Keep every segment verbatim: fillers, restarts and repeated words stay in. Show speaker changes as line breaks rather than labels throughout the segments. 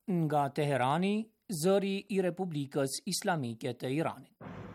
nga Teherani, zëri I Republikës Islamike të Iranit.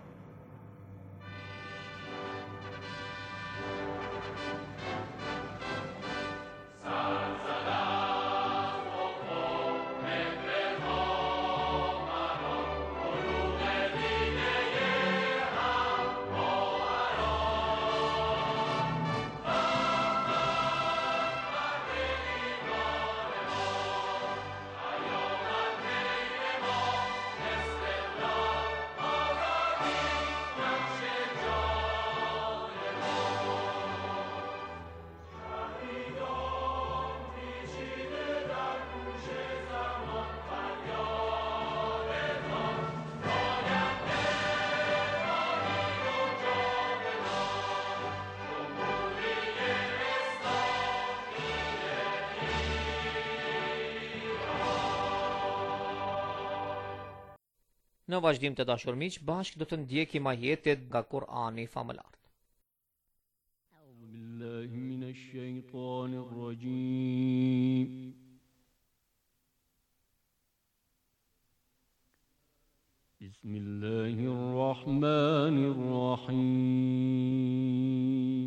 Në vazhdim të dashur miq, bashkë do të ndjekim ajetet nga Kur'ani famëlar.
A'udhu billahi minash shaitanir rajim. Bismillahir rahmanir rahim.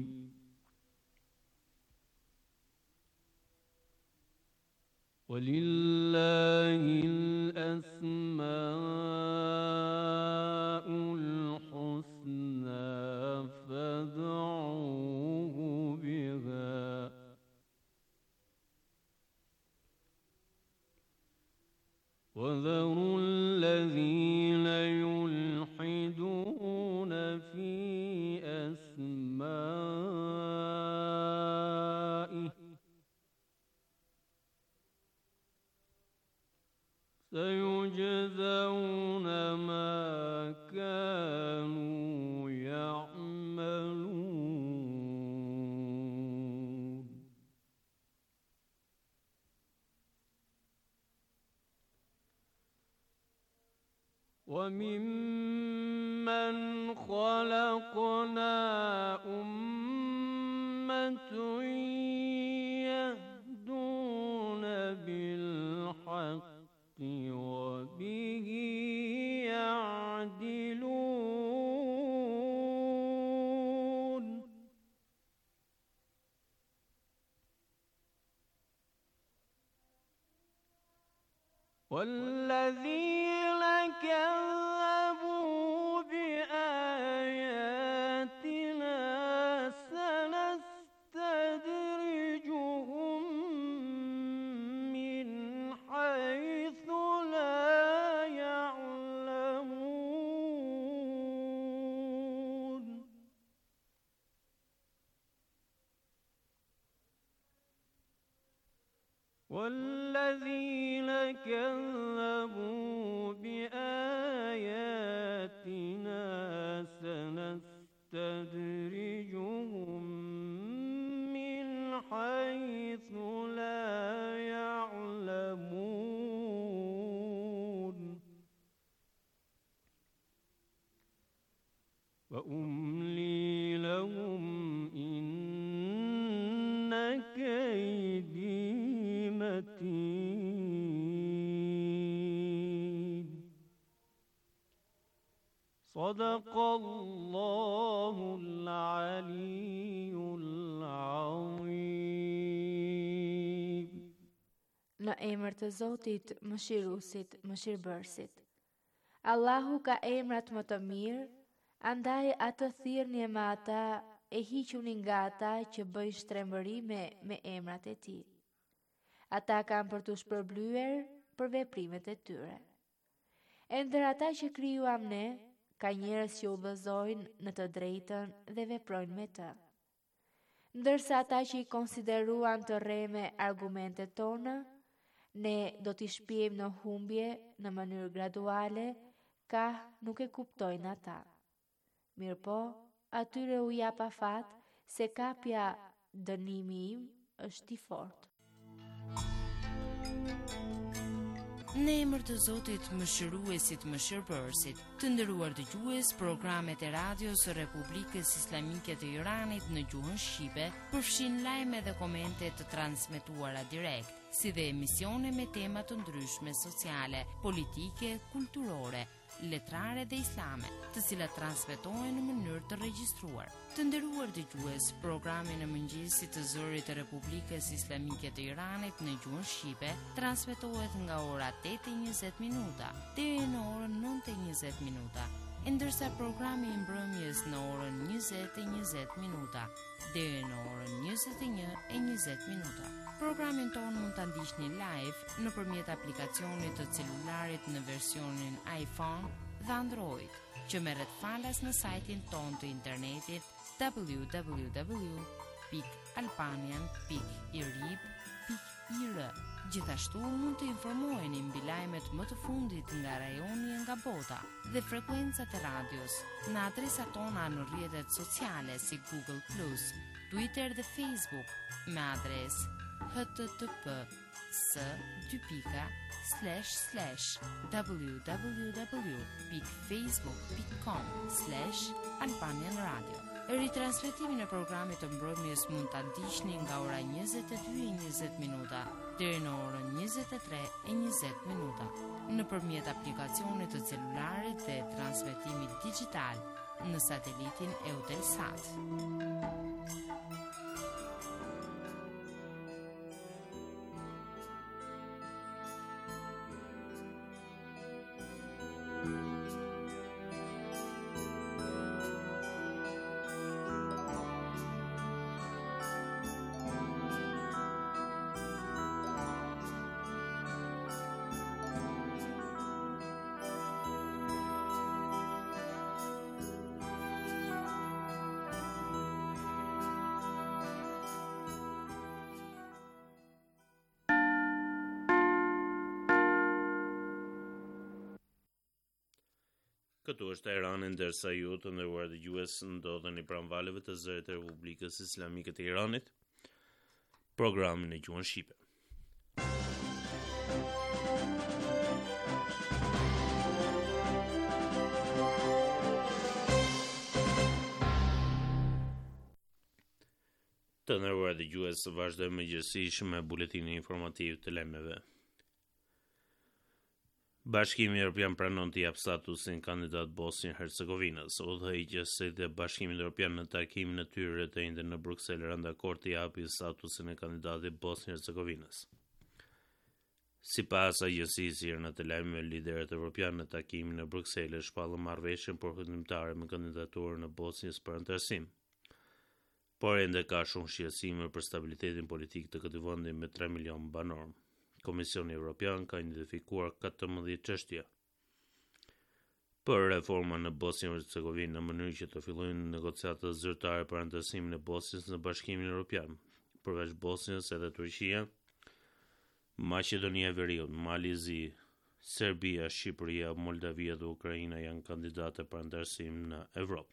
Walillahil asma'ul husna fad'uhu biha وذروا الذين يلحدون في أسمائه سيجزون ما كانوا يعملون وممن خلقنا أمة يهدون بالحق وبه يعدلون والذين كذبوا بآياتنا سنستدرجهم من حيث لا يعلمون والذين كذبوا بآياتنا سنستدرجهم من حيث لا يعلمون وأملي لهم إن كيدي متين صدق الله العلي العظيم.
Në emër të Zotit, Mëshiruesit, Mëshirbërësit. Allahu ka emrat më të mirë, andaj atë thirrni me ata e hiquni nga ata që bëjnë shtrembërime me emrat e tij. Ata kanë për të shpërblyer për veprimet e tyre. E ndër ata që krijuam ne, ka njerëz që udhëzojnë në të drejtën dhe veprojnë me të. Ndërsa ata që i konsideruan të rreme argumentet tona, ne do t'i shpijmë në humbje në mënyrë graduale, ka nuk e kuptojnë ata. Mirë po, atyre u jap afat se kapja dënimi im është i fortë.
Në emër të Zotit, Mëshiruesit, Mëshirbërësit, të nderuar dëgjues, programet e radios së Republikës Islamike të Iranit në gjuhën shqipe përfshin lajme dhe komente të transmetuara direkt. si dhe emisione me tema të ndryshme sociale, politike, kulturore, letrare dhe islame, të cilat transmetohen në mënyrë të regjistruar. Të nderuar dëgjues, programi në mëngjesit të zërit të Republikës Islamike të Iranit në gjuhën shqipe transmetohet nga ora tetë e njëzet minuta deri në orën nëntë e njëzet minuta, e ndërsa programi i mbrëmjes në orën njëzet e njëzet minuta deri në orën njëzet e një e njëzet minuta. Programin tonë mund të ndiqni live nëpërmjet aplikacionit të celularit në versionin iPhone dhe Android, që merret falas në sajtin tonë të internetit w w w pikë albanian pikë i r i b pikë i r. Gjithashtu mund të informoheni mbi lajmet më të fundit nga rajoni e nga bota dhe frekuencat e radios në adresat tona në rrjetet sociale si Google plus, Twitter dhe Facebook me adresë h t t p s dy pika slash slash w w w pikë facebook pikë com slash albanian radio. Ritransmetimin e programit të mbrëmjes mund ta ndiqni nga ora njëzet e dy e njëzet minuta deri në orën njëzet e tre e njëzet minuta nëpërmjet aplikacionit të celularit dhe transmetimit digjital në satelitin Eutelsat.
Këtu është Irani, ndërsa ju të nderuar dëgjues ndodheni pranë valeve të zërit të Republikës Islamike të Iranit, programin e gjuhën shqipe. Të nderuar dëgjues, vazhdojmë mëngjesisht me buletinin informativ të lajmeve. Bashkimi Evropian pranon të jap statusin kandidat Bosnjë-Hercegovinës. Udhëheqësit e Bashkimit Evropian në takimin e tyre të njëjtën në Bruksel rënë dakord të japin statusin e kandidatit Bosnjë-Hercegovinës. Sipas agjencisë Irna të lajmeve, liderët evropianë në takimin e Bruksel shpallën marrëveshjen përfundimtare me kandidaturën e Bosnjës për anëtarësim. Por ende ka shumë shqetësime për stabilitetin politik të këtij vendi me tre milion banor. Komisioni Evropian ka identifikuar katërmbëdhjetë çështje për reforma në Bosnjë-Hercegovinë në mënyrë që të fillojnë negociatat zyrtare për anëtarësimin e Bosnjës në Bashkimin Evropian. Përveç Bosnjës, edhe Turqia, Maqedonia e Veriut, Malizi, Serbia, Shqipëria, Moldavia dhe Ukraina janë kandidate për anëtarësim në Evropë.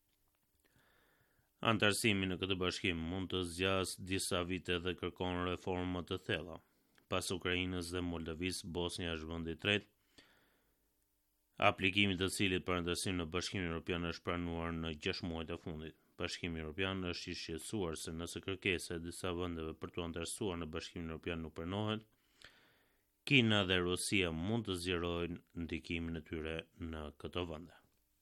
Anëtarësimi në këtë bashkim mund të zgjasë disa vite dhe kërkon reforma të thella. Pas Ukrainës dhe Moldavisë, Bosnja është vendi i tretë, aplikimi të cilit për anëtarësim në Bashkimin Evropian është pranuar në gjashtë muajt e fundit. Bashkimi Evropian është i shqetësuar se nëse kërkesa e disa vendeve për të anëtarësuar në Bashkimin Evropian nuk pranohet, Kina dhe Rusia mund të zgjerojnë ndikimin e tyre në këto vende.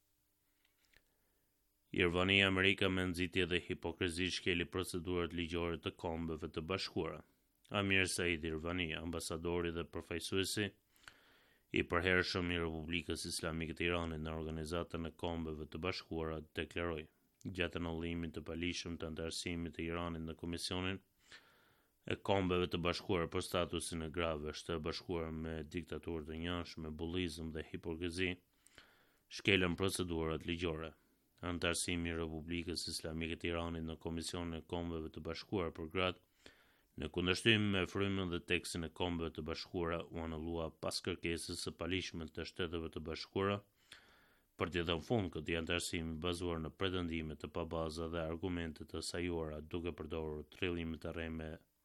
Irvania, Amerika me nxitje dhe hipokrizi shkeli procedurat ligjore të Kombeve të Bashkuara. Amir Said Irvani, ambasadori dhe përfaqësuesi i përhershëm i Republikës Islamike të Iranit në organizatën e Kombeve të Bashkuara, deklaroi gjatë anullimit të palishëm të anëtarësimit të Iranit në Komisionin e Kombeve të Bashkuara për statusin e grave shtetë bashkuar me diktaturë të njëanshme, bullizëm dhe hipokrizi, shkelën procedurat ligjore. Anëtarësimi i Republikës Islamike të Iranit në Komisionin e Kombeve të Bashkuara për gratë, në kundërshtim me frymën dhe tekstin e Kombeve të Bashkuara, u anullua pas kërkesës së palishme të Shteteve të Bashkuara për të dhënë fund këtij anëtarësimi bazuar në pretendime të pabaza dhe argumente të sajuara duke përdorur trillime të rreme.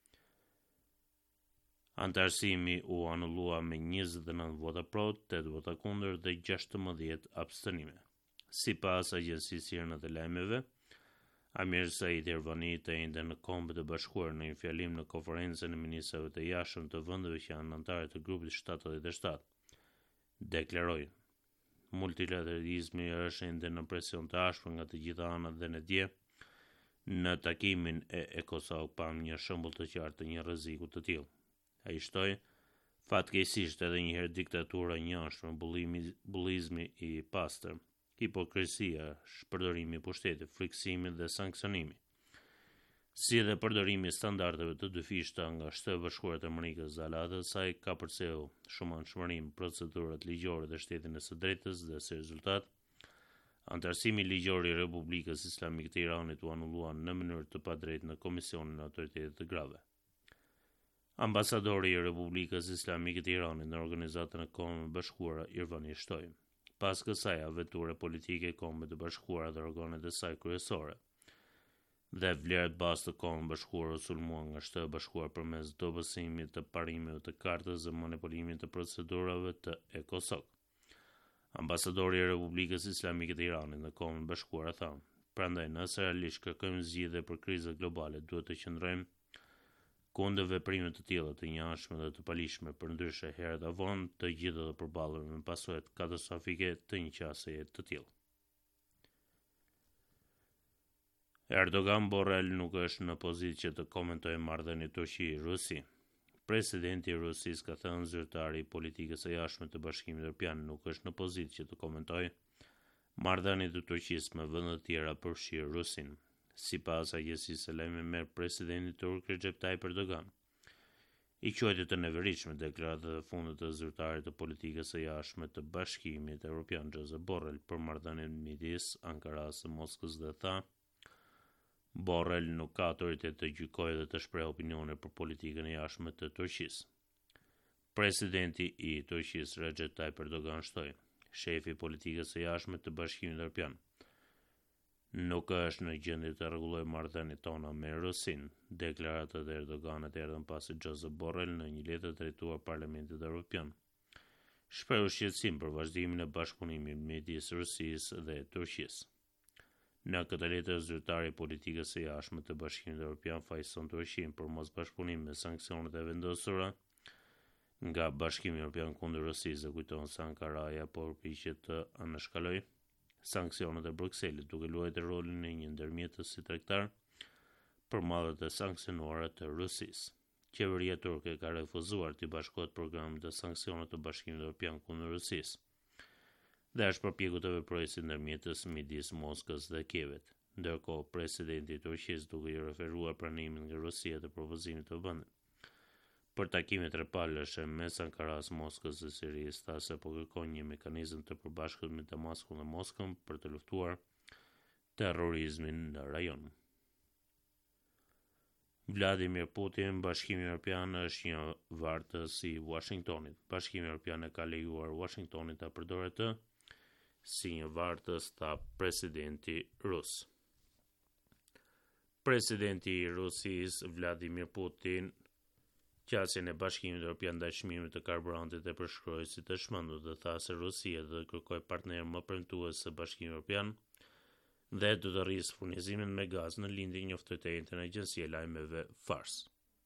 Anëtarësimi u anullua me njëzet e nëntë vota pro, tetë vota kundër dhe gjashtëmbëdhjetë abstenime. Sipas agjencisë Irna të lajmeve, Amir Said Irvani të ende në Kombët e Bashkuara në një fjalim në konferencën e ministrave të jashtëm të vendeve që janë anëtarë të grupit shtatëdhjetë e shtatë, deklaroi: multilateralizmi është ende në presion të ashpër nga të gjitha anët dhe në dje. Në takimin e ECOSOC pam një shembull të qartë të një rreziku të tillë. Ai shtoi: fatkeqësisht edhe një herë diktatura e ngjashme, bullimi, bullizmi i pastër, hipokrizia, shpërdorimi i pushtetit, friksimi dhe sanksionimi, si dhe përdorimi i standardeve të dyfishta nga Shtetet Bashkuara të Amerikës, zalatë e saj ka përcjell shumëanshmërim, procedurat ligjore dhe shtetin e së drejtës dhe si rezultat antarësimi ligjor i Republikës Islamike të Iranit u anulluan në mënyrë të padrejtë në Komisionin e Autoritetit të Grave. Ambasadori i Republikës Islamike të Iranit në Organizatën e Kombeve të Bashkuara Irvani shtoi: pas kësaj aventure politike, Kombet e Bashkuara dhe organet e saj kryesore dhe vlerat bazë të Kombeve të Bashkuara u sulmuan nga Shtetet Bashkuara përmes dobësimit të parimeve të kartës dhe manipulimit të procedurave të ECOSOC. Ambasadori i Republikës Islamike të Iranit në Kombet e Bashkuara tha: prandaj nëse realisht kërkojmë zgjidhje për krizën globale, duhet të qëndrojmë kundër veprime të tilla të njëanshme dhe të palishme, përndryshe herët e vonë të gjithë do të përballemi me pasojat katastrofike të një qasjeje të tillë. Erdogan Borrell nuk është në pozitë që të komentojë marrëdhënien Turqi-Rusi. Presidenti i Rusisë ka thënë zyrtari i politikës së jashtme të Bashkimit Evropian nuk është në pozitë që të komentojë marrëdhënien e Turqisë me vende të tjera përfshirë Rusin. Sipas agjencisë së lajmeve merr presidenti turk Recep Tayyip Erdogan i quajtur të neveritshme deklaratat e fundit të zyrtarit të politikës së jashtme të Bashkimit Evropian Josep Borrell për marrëdhënien midis Ankaras së Moskës dhe tha: Borrell nuk ka autoritet të gjykojë dhe të shprehë opinione për politikën e jashtme të Turqisë. Presidenti i Turqisë Recep Tayyip Erdogan shtoi: shefi i politikës së jashtme të Bashkimit Evropian nuk është në gjendje të rregullojë marrëdhëniet tona me Rusin. Deklaratat e Erdoganit erdhën pasi Josep Borrell në një letër drejtuar Parlamentit Evropian shprehu shqetësim për vazhdimin e bashkëpunimit midis Rusisë dhe Turqisë. Në këtë letër, zyrtari i politikës së jashtme të Bashkimit Evropian fajson Turqinë për mos bashkëpunim me sanksionet e vendosura nga Bashkimi Evropian kundër Rusisë dhe kujton se Ankaraja po përpiqet të anashkalojë sanksionet e Brukselit, duke luajtur rolin e një ndërmjetësi tregtar për mallet e sanksionuara të Rusisë. Qeveria turke ka refuzuar të bashkohet programit të sanksionet të Bashkimit Evropian kundër Rusisë dhe është përpjekur të veprojë si ndërmjetës midis Moskës dhe Kievit. Ndërkohë, presidenti i Turqisë duke i referuar pranimin nga Rusia të propozimit të vendit për takime trepalësh mes Ankaras, Moskës dhe Sirisë, tha se po kërkon një mekanizëm të përbashkët me Damaskun dhe Moskën për të luftuar terrorizmin në rajon. Vladimir Putin: Bashkimi Evropian është një vartës i Washingtonit. Bashkimi Evropian e ka lejuar Washingtonit ta përdorë të si një vartës, tha presidenti rus. Presidenti i Rusisë Vladimir Putin qasjen e Bashkimit Evropian ndaj çmimit të karburantit e përshkroi si të shmendur dhe tha se Rusia do të kërkojë partner më premtues së Bashkimit Evropian dhe do të rrisë furnizimin me gaz në lindje njoftoi të njëjtën agjenci e lajmeve Fars.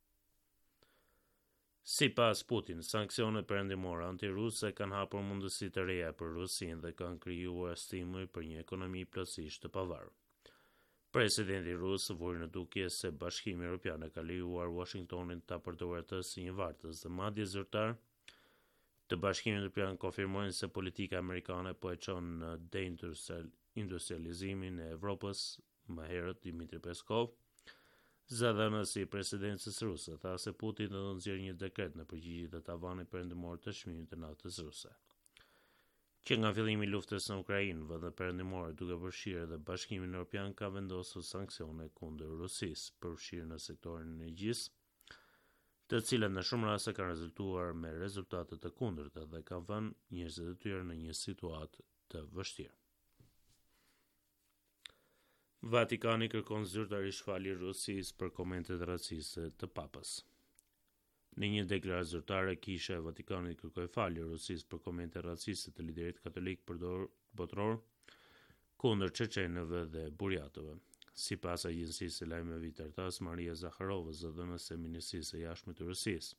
Sipas Putin, sanksionet perëndimore antiruse kanë hapur mundësi të reja për Rusinë dhe kanë krijuar stimuj për një ekonomi plotësisht të pavarur. Presidenti rus vuri në dukje se Bashkimi Evropian e ka lejuar Washingtonin ta përdorë atë si një vartës dhe madje zyrtar të Bashkimit Evropian konfirmojnë se politika amerikane po e çon në deindustrializimin e Evropës. Më herët Dmitri Peskov, zëdhënësi i presidencës ruse, tha se Putin do të nxjerrë një dekret në përgjigje të tavanit perëndimor të çmimit të naftës ruse. Që nga fillimi i luftës në Ukrainë, vendet perëndimore duke përfshirë edhe Bashkimin Evropian ka vendosur sanksione kundër Rusisë, përfshirë në sektorin e energjisë, të cilat në shumë raste kanë rezultuar me rezultate të kundërta dhe kanë vënë njerëzit e tyre në një situatë të vështirë. Vatikani kërkon zyrtarisht falje Rusisë për komentet raciste të Papës. Në një deklaratë zyrtare, Kisha e Vatikanit kërkoi falje Rusisë për komente raciste të liderit katolik botror kundër çeçenëve dhe burjatëve. Sipas agjencisë së lajmeve Tartas, Maria Zakharova, zëdhënëse e Ministrisë së Jashtme të Rusisë,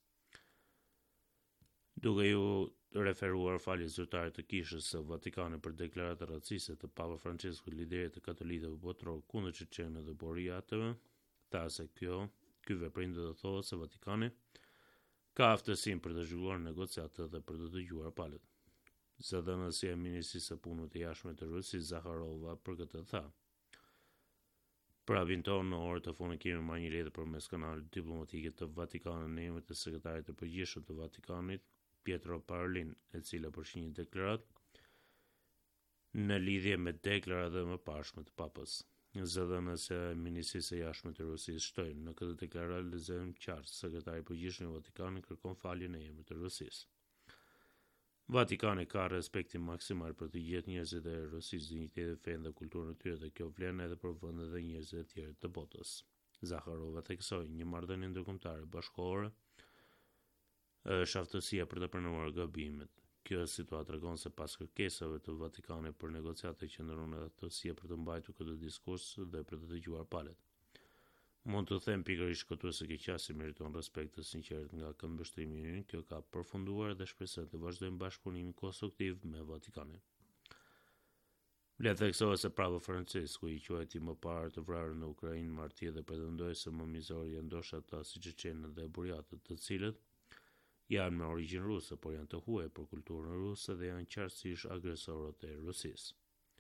duke ju referuar faljes zyrtare të Kishës së Vatikanit për deklaratë raciste të Papa Francesku, liderit të katolikëve botror kundër Çeçenëve dhe Boriatëve, tha se kjo, ky veprim do të thotë se Vatikani ka aftësinë për të zhvilluar negociatë dhe për të dëgjuar palët. Zëdhënësia e Ministrisë së Punëve të Jashtme të Rusisë, Zakharova, për këtë tha: Prapin tonë në orë të fundit kemi marrë një letër përmes kanalit diplomatike të Vatikanit në emër të sekretarit të përgjithshëm të Vatikanit, Pietro Parolin, e cila përfshin një deklaratë në lidhje me deklaratën e mëparshme të Papës. Zëdhënësia e Ministrisë së Jashtme të Rusisë shtoi në këtë deklaratë lexojmë qartë sekretari i përgjithshëm i Vatikanit kërkon falje në emër të Rusisë. Vatikani ka respektin maksimal për të gjithë njerëzit e Rusisë, dinjitetin, fenë dhe kulturën e tyre, dhe kjo vlen edhe për vendet dhe njerëzit e tjerë të botës. Zakharova theksoi një marrëdhënie ndërkombëtare bashkëkohore është aftësia për të pranuar gabimet. Kjo situatë tregon se pas kërkesave të Vatikanit për negociate qëndron edhe aftësia për të mbajtur këtë diskurs dhe për të dëgjuar palët. Mund të them pikërisht këtu se keqësi meriton respekt të sinqert nga këmbështrimi ynë, kjo ka përfunduar dhe shpresoj të vazhdojmë bashkëpunimin konstruktiv me Vatikanin. Le të theksoj se Papa Francesku i quajti më parë të vrarë në Ukrainë martje dhe pretendoi se më mizori janë ndoshta ata si Çeçenët dhe Buriatët, të cilët janë me origjinë ruse, por janë të huaj për kulturën ruse dhe janë qartësisht agresorët e Rusisë.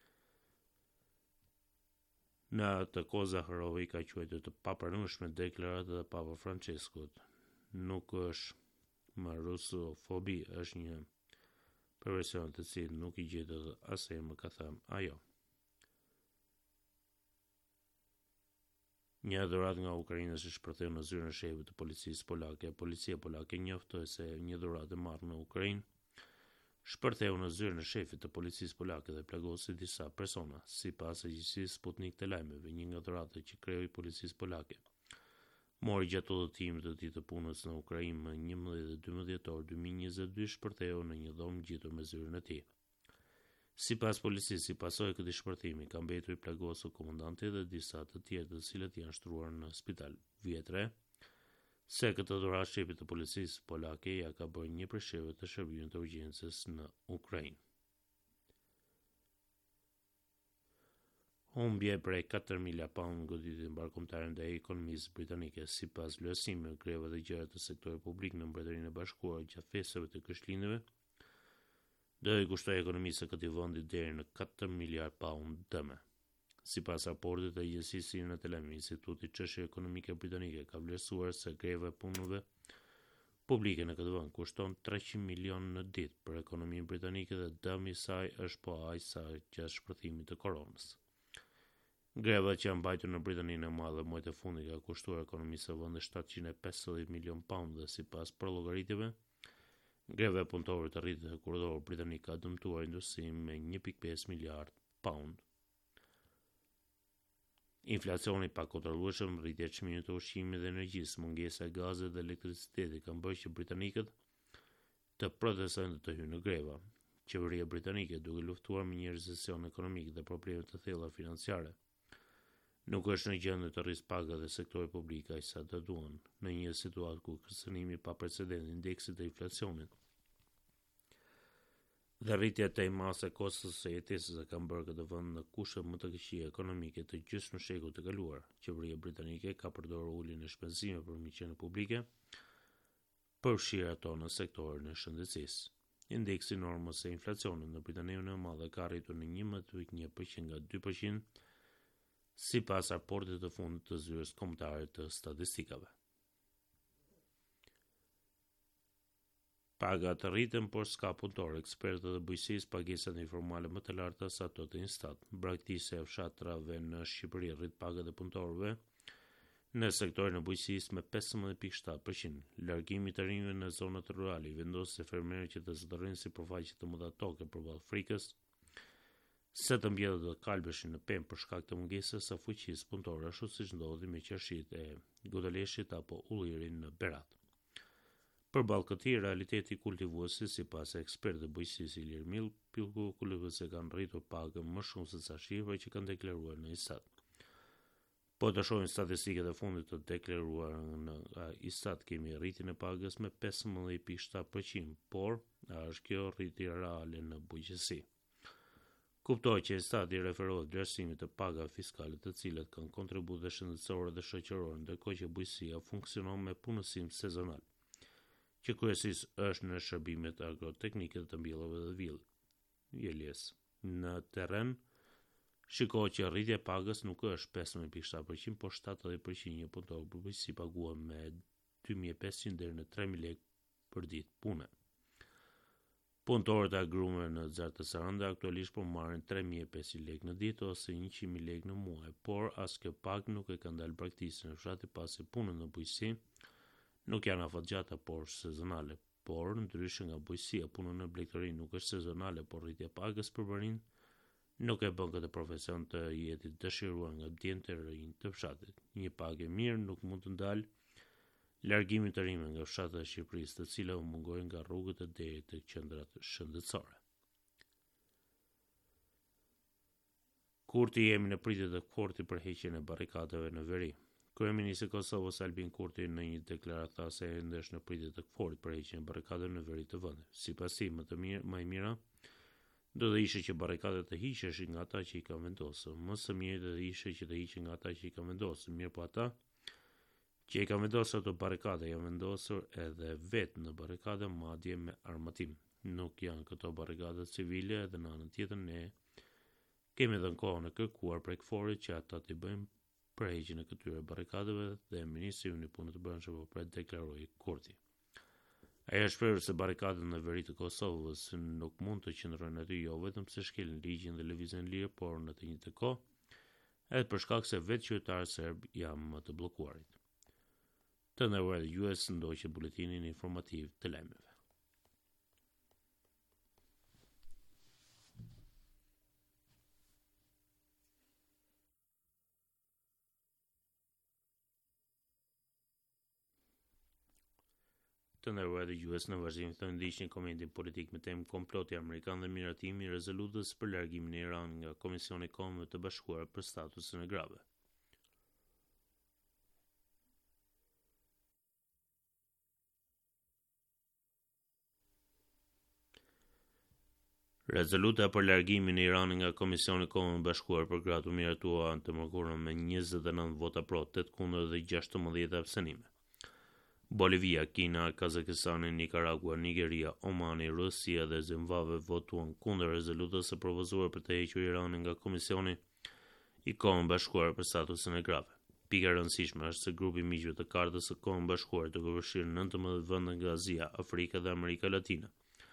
Në atë kohë Zakharova i ka quajtur të papranueshme deklaratën e Papa Franceskut. Nuk është më rusofobi, është një perversion të cilë nuk i gjetë asaj më ka thënë ajo. Një dhuratë nga Ukraina është shpërthyer në zyrën e shefit të policisë polake. Policia polake njoftoi se një dhuratë e marrë në Ukrainë shpërtheu në zyrën e shefit të policisë polake dhe plagosi disa persona. Sipas agjencisë Sputnik të lajmeve, një nga dhuratat që krijoi policisë polake mori gjatë udhëtimit të tij të punës në Ukrainë më njëmbëdhjetë dhe dymbëdhjetë dhjetor dy mijë e njëzet e dy shpërtheu në një dhomë gjetur me zyrën e tij. Sipas policisë, si pasojë këtij shpërthimi, ka mbetur i plagosur komandanti dhe disa të tjerë të cilët janë shtruar në spital. Vjetre se këtë dhuratë shefi të policisë polake ja ka bërë një prej shefëve të shërbimit të urgjencës në Ukrainë. Humbje prej katër mijë pound goditin mbarkombëtare ndaj ekonomisë britanike. Sipas vlerësimeve, grevat e gjëra të sektorit publik në Mbretërinë e Bashkuar gjatë festave të Krishtlindjeve do i kushtoj ekonomisë së këtij vendi deri në katër miliardë pound dëme. Sipas raportit të agjencisë së të lajmeve, Instituti i Çështjeve Ekonomike Britanike ka vlerësuar se greva e punëve publike në këtë vend kushton treqind milion në ditë për ekonominë britanike dhe dëmi i saj është po aq sa gjatë shpërthimit të koronës. Grevat që janë mbajtur në Britaninë e Madhe muajt e fundit ka kushtuar ekonomisë së vendit shtatëqind e pesëdhjetë milion pound dhe sipas përllogaritjeve, greva e punëtorëve të rritit të kurorë britanik ka dëmtuar industrinë me një pikë pesë miliardë pound. Inflacioni pa kontrollueshëm, rritja e çmimit të ushqimit dhe energjisë, mungesa e gazit dhe elektricitetit kanë bërë që britanikët të protestojnë dhe të hyjnë në greva. Qeveria britanike, duke luftuar me një recesion ekonomik dhe probleme të thella financiare, nuk është në gjendje të rrisë pagat dhe sektori publik aq sa të duan, në një situatë ku kërcënimi pa precedent i indeksit të inflacionit dhe rritja të imase kostos së jetesës kanë bërë këtë vend në kushte më të këqija ekonomike të gjysmë shekullit të kaluar. Qeveria britanike ka përdorur uljen e shpenzimeve për miqësinë publike, përfshirë ato në sektorin e shëndetësisë. Indeksi normës së inflacionit në Britaninë e Madhe ka arritur në njëmbëdhjetë pikë një përqind nga dy përqind, sipas raportit të fundit të zyrës kombëtare të statistikave. Pagat rriten por s'ka punëtor. Ekspertët e bujqësisë pagesat informale më të larta se ato të Instat. Braktisja e fshatrave në Shqipëri rrit pagat e punëtorëve në sektorin e bujqësisë me pesëmbëdhjetë pikë shtatë përqind. Largimi i të rinjve në zonat rurale i vendos se fermerët që të zotërinë sipërfaqe të mëdha toke përballë frikës se të mbjedhët të kalbeshin në pemë për shkak të mungesës së fuqisë punëtore, ashtu siç ndodhi me qershitë e Godaleshit apo ullirin në Berat. Përballë këtij realiteti kultivuesi, sipas ekspertëve të bujqësisë Ilir Mill, kultivuesit kanë rritur pagën më shumë se sa shifrat që kanë deklaruar në Instat. Po të shohim statistikat e fundit të deklaruara në Istat, kemi rritjen e pagës me pesëmbëdhjetë pikë shtatë përqind, por a është kjo rritje reale në bujqësi? Kuptohet që Istati referohet vlerësimit të pagave fiskale të cilat kanë kontribute shëndetësore dhe shoqërore, ndërkohë që bujqësia funksionon me punësim sezonal, që kryesisht është në shërbimet agroteknike të mbjellave dhe villë. Jeles. Në terren shikohet që rritja e pagës nuk është pesëmbëdhjetë pikë shtatë përqind, por shtatëdhjetë përqind. Një punëtor bujqësi paguhet me dy mijë e pesëqind deri në tre mijë lekë për ditë pune. Punëtorët e agrumeve në Zart të Saranda aktualisht po marrin tre mijë e pesëqind lekë në ditë ose njëqind mijë lekë në muaj, por as kjo pagë nuk e ka ndalë braktisën në fshati pasi punët në bujqësi nuk janë afatgjata por sezonale, por ndryshe nga bujqësia, puna në blegëri nuk është sezonale, por rritja e pagës për barinë nuk e bën këtë profesion të jetë dëshiruar nga djemtë të rinj të fshatit. Një pagë e mirë nuk mund të ndalë largimin të rinjve nga fshatet e Shqipërisë, të cilat u mungojnë nga rrugët e deri të qendrat shëndetësore. Kurti jemi në pritje të fortë për heqjen e barrikadave në veri. Kryeministri i Kosovës Albin Kurti në një deklaratë tha se ende është në pritje të fortë për heqjen e barrikadave në veri të vendit. Sipas tij, më të mirë, më e mira do të ishte që barrikadat të hiqeshin nga ata që i kanë vendosur. Më së miri do të ishte që të hiqen nga ata që i kanë vendosur. Mirë po ata që i kanë vendosur ato barrikade janë vendosur edhe vetë në barrikade, madje me armatim. Nuk janë këto barrikade civile, dhe në anën tjetër ne kemi dhënë kohën e kërkuar prej KFOR-it që ata të bëjmë përheqjen e këtyre barrikadeve dhe ministri i punës të brendshme po pret, deklaroi Kurti. Ai është shprehur se barrikadat në veri të Kosovës nuk mund të qëndrojnë aty jo vetëm se shkelin ligjin dhe lëvizjen lirë, por në të njëjtën kohë edhe për shkak se vetë qytetarët serb janë më të bllokuarit. Të nderuar dëgjues, ndoqët buletinin informativ të lajmeve. Të nderuar dëgjues, në vazhdim të ndiqni komentin politik me temë komploti amerikan dhe miratimi i rezolutës për largimin e Iranit nga Komisioni i Kombeve të Bashkuara për statusin e grave. Rezoluta për largimin e Iranit nga Komisioni i Kombeve të Bashkuara për gratë u miratua të mërkurën me njëzet e nëntë vota pro, tetë kundër dhe gjashtëmbëdhjetë abstenime. Bolivia, Kina, Kazakistani, Nicaragua, Nigeria, Omani, Rusia dhe Zimbabwe votuan kundër rezolutës së propozuar për të hequr Iranin nga Komisioni i Kombeve të Bashkuara për statusin e grave. Pika e rëndësishme është se grupi i miqve të Kartës së Kombeve të Bashkuara të përfshirë nëntëmbëdhjetë vende nga Azia, Afrika dhe Amerika Latine.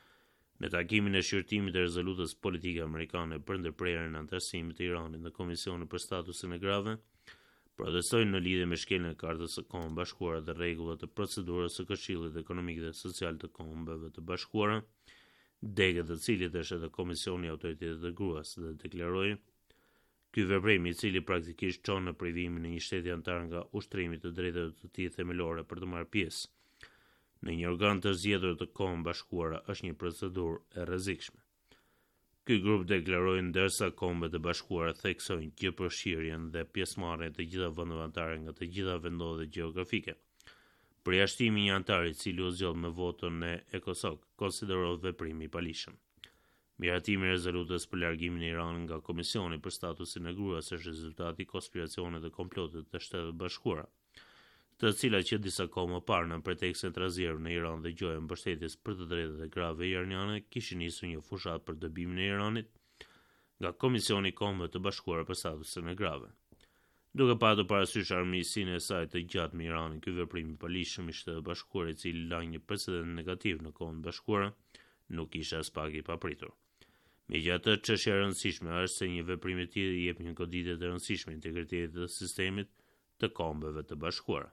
Në takimin e shqyrtimit të rezolutës politike amerikane për ndërprerjen e antarësimit të Iranit në Komisionin për statusin e grave, protestojnë në lidhje me shkeljen e Kartës së Kombeve të Bashkuara dhe rregullat e procedurës së Këshillit Ekonomik dhe Social të Kombeve të Bashkuara, degët të cilit është edhe Komisioni i Autoritetit të Gruas, dhe deklaroi ky veprim i cili praktikisht çon në privimin e një shteti antar nga ushtrimi të drejtave të tij themelore për të marrë pjesë në një organ të zgjedhur të Kombeve të Bashkuara është një procedurë e rrezikshme. Ky grup deklaroi ndërsa Kombet e Bashkuara theksojnë gjithëpërfshirjen dhe pjesëmarrjen të gjitha vendeve anëtare nga të gjitha vendodhet gjeografike. Përjashtimi i një antari i cili u zgjodh me votën e ECOSOC konsiderohet veprim i palishëm. Miratimi i rezolutës për largimin e Iranit nga Komisioni për statusin e gruas është rezultati i konspiracionit dhe komplotit të Shtetit Bashkuara, të cilat që disa kohë më parë në pretekstin të razjerë në Iran dhe gjojën mbështetjes për të drejtat e grave iraniane, kishin nisur një fushat për dëbimin e Iranit nga Komisioni i Kombeve të Bashkuara për statusin e grave. Duke patur parasysh armiqësinë e saj të gjatë me Iranin, ky veprim i palishëm i Shtetit Bashkuar, i cili la një precedent negativ në Kombet e Bashkuara, nuk ishte as pak i papritur. Megjithatë, çështja e rëndësishme është se një veprim i tillë i jep një goditje të rëndësishme integritetit të sistemit të Kombeve të Bashkuara.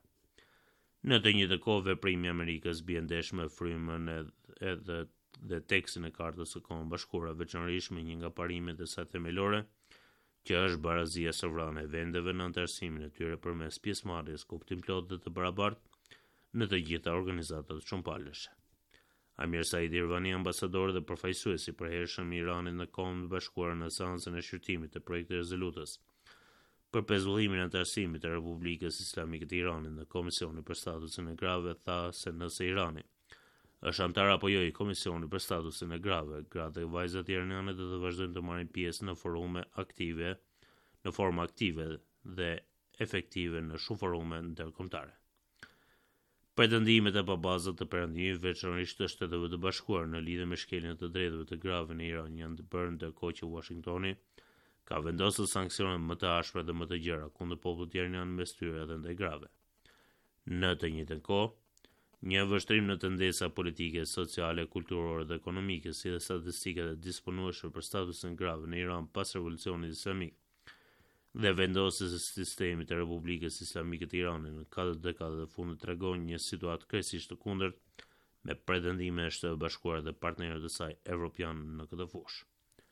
Në të njëjtën kohë, veprimi i Amerikës bie ndesh me frymën edhe dhe tekstin e Kartës së Kombeve të Bashkuara, veçanërisht me një nga parimet e saj themelore, që është barazia sovrane e vendeve në antarësimin e tyre përmes pjesëmarrjes kuptim plot dhe të barabartë në të gjitha organizatat shumëpalëse. Amir Said Irvani, ambasador dhe përfaqësues i përhershëm i Iranit në Kombet e Bashkuara në seancën e shqyrtimit të projektit të rezolutës për pezullimin e antarësimit të Republikës Islamike të Iranit në Komisionin për Statusin e Grave, tha se nëse Irani është antar apo jo i Komisionit për Statusin e Grave, gratë dhe vajzat iraniane do të vazhdojnë të marrin pjesë në forume aktive, në formë aktive dhe efektive në shumë forume ndërkombëtare. Pretendimet e pabazat të perëndimit, veçanërisht të Shteteve të Bashkuara në lidhje me shkeljen e të drejtave të grave në Iran, janë të bërë ndërkohë që Washingtoni ka vendosur sanksione më të ashpra dhe më të gjera kundër popullit iranian mes tyre edhe ndaj grave. Në të njëjtën kohë, një vështrim në tendesa politike, sociale, kulturore dhe ekonomike, si dhe statistikat e disponueshme për statusin grave në Iran pas revolucionit islamik dhe vendosjes së sistemit të Republikës Islamike të Iranit në katër dekadat e fundit tregon një situatë krejtësisht të kundërt me pretendime e Shtetit Bashkuar dhe partnerët e saj evropianë në këtë fushë.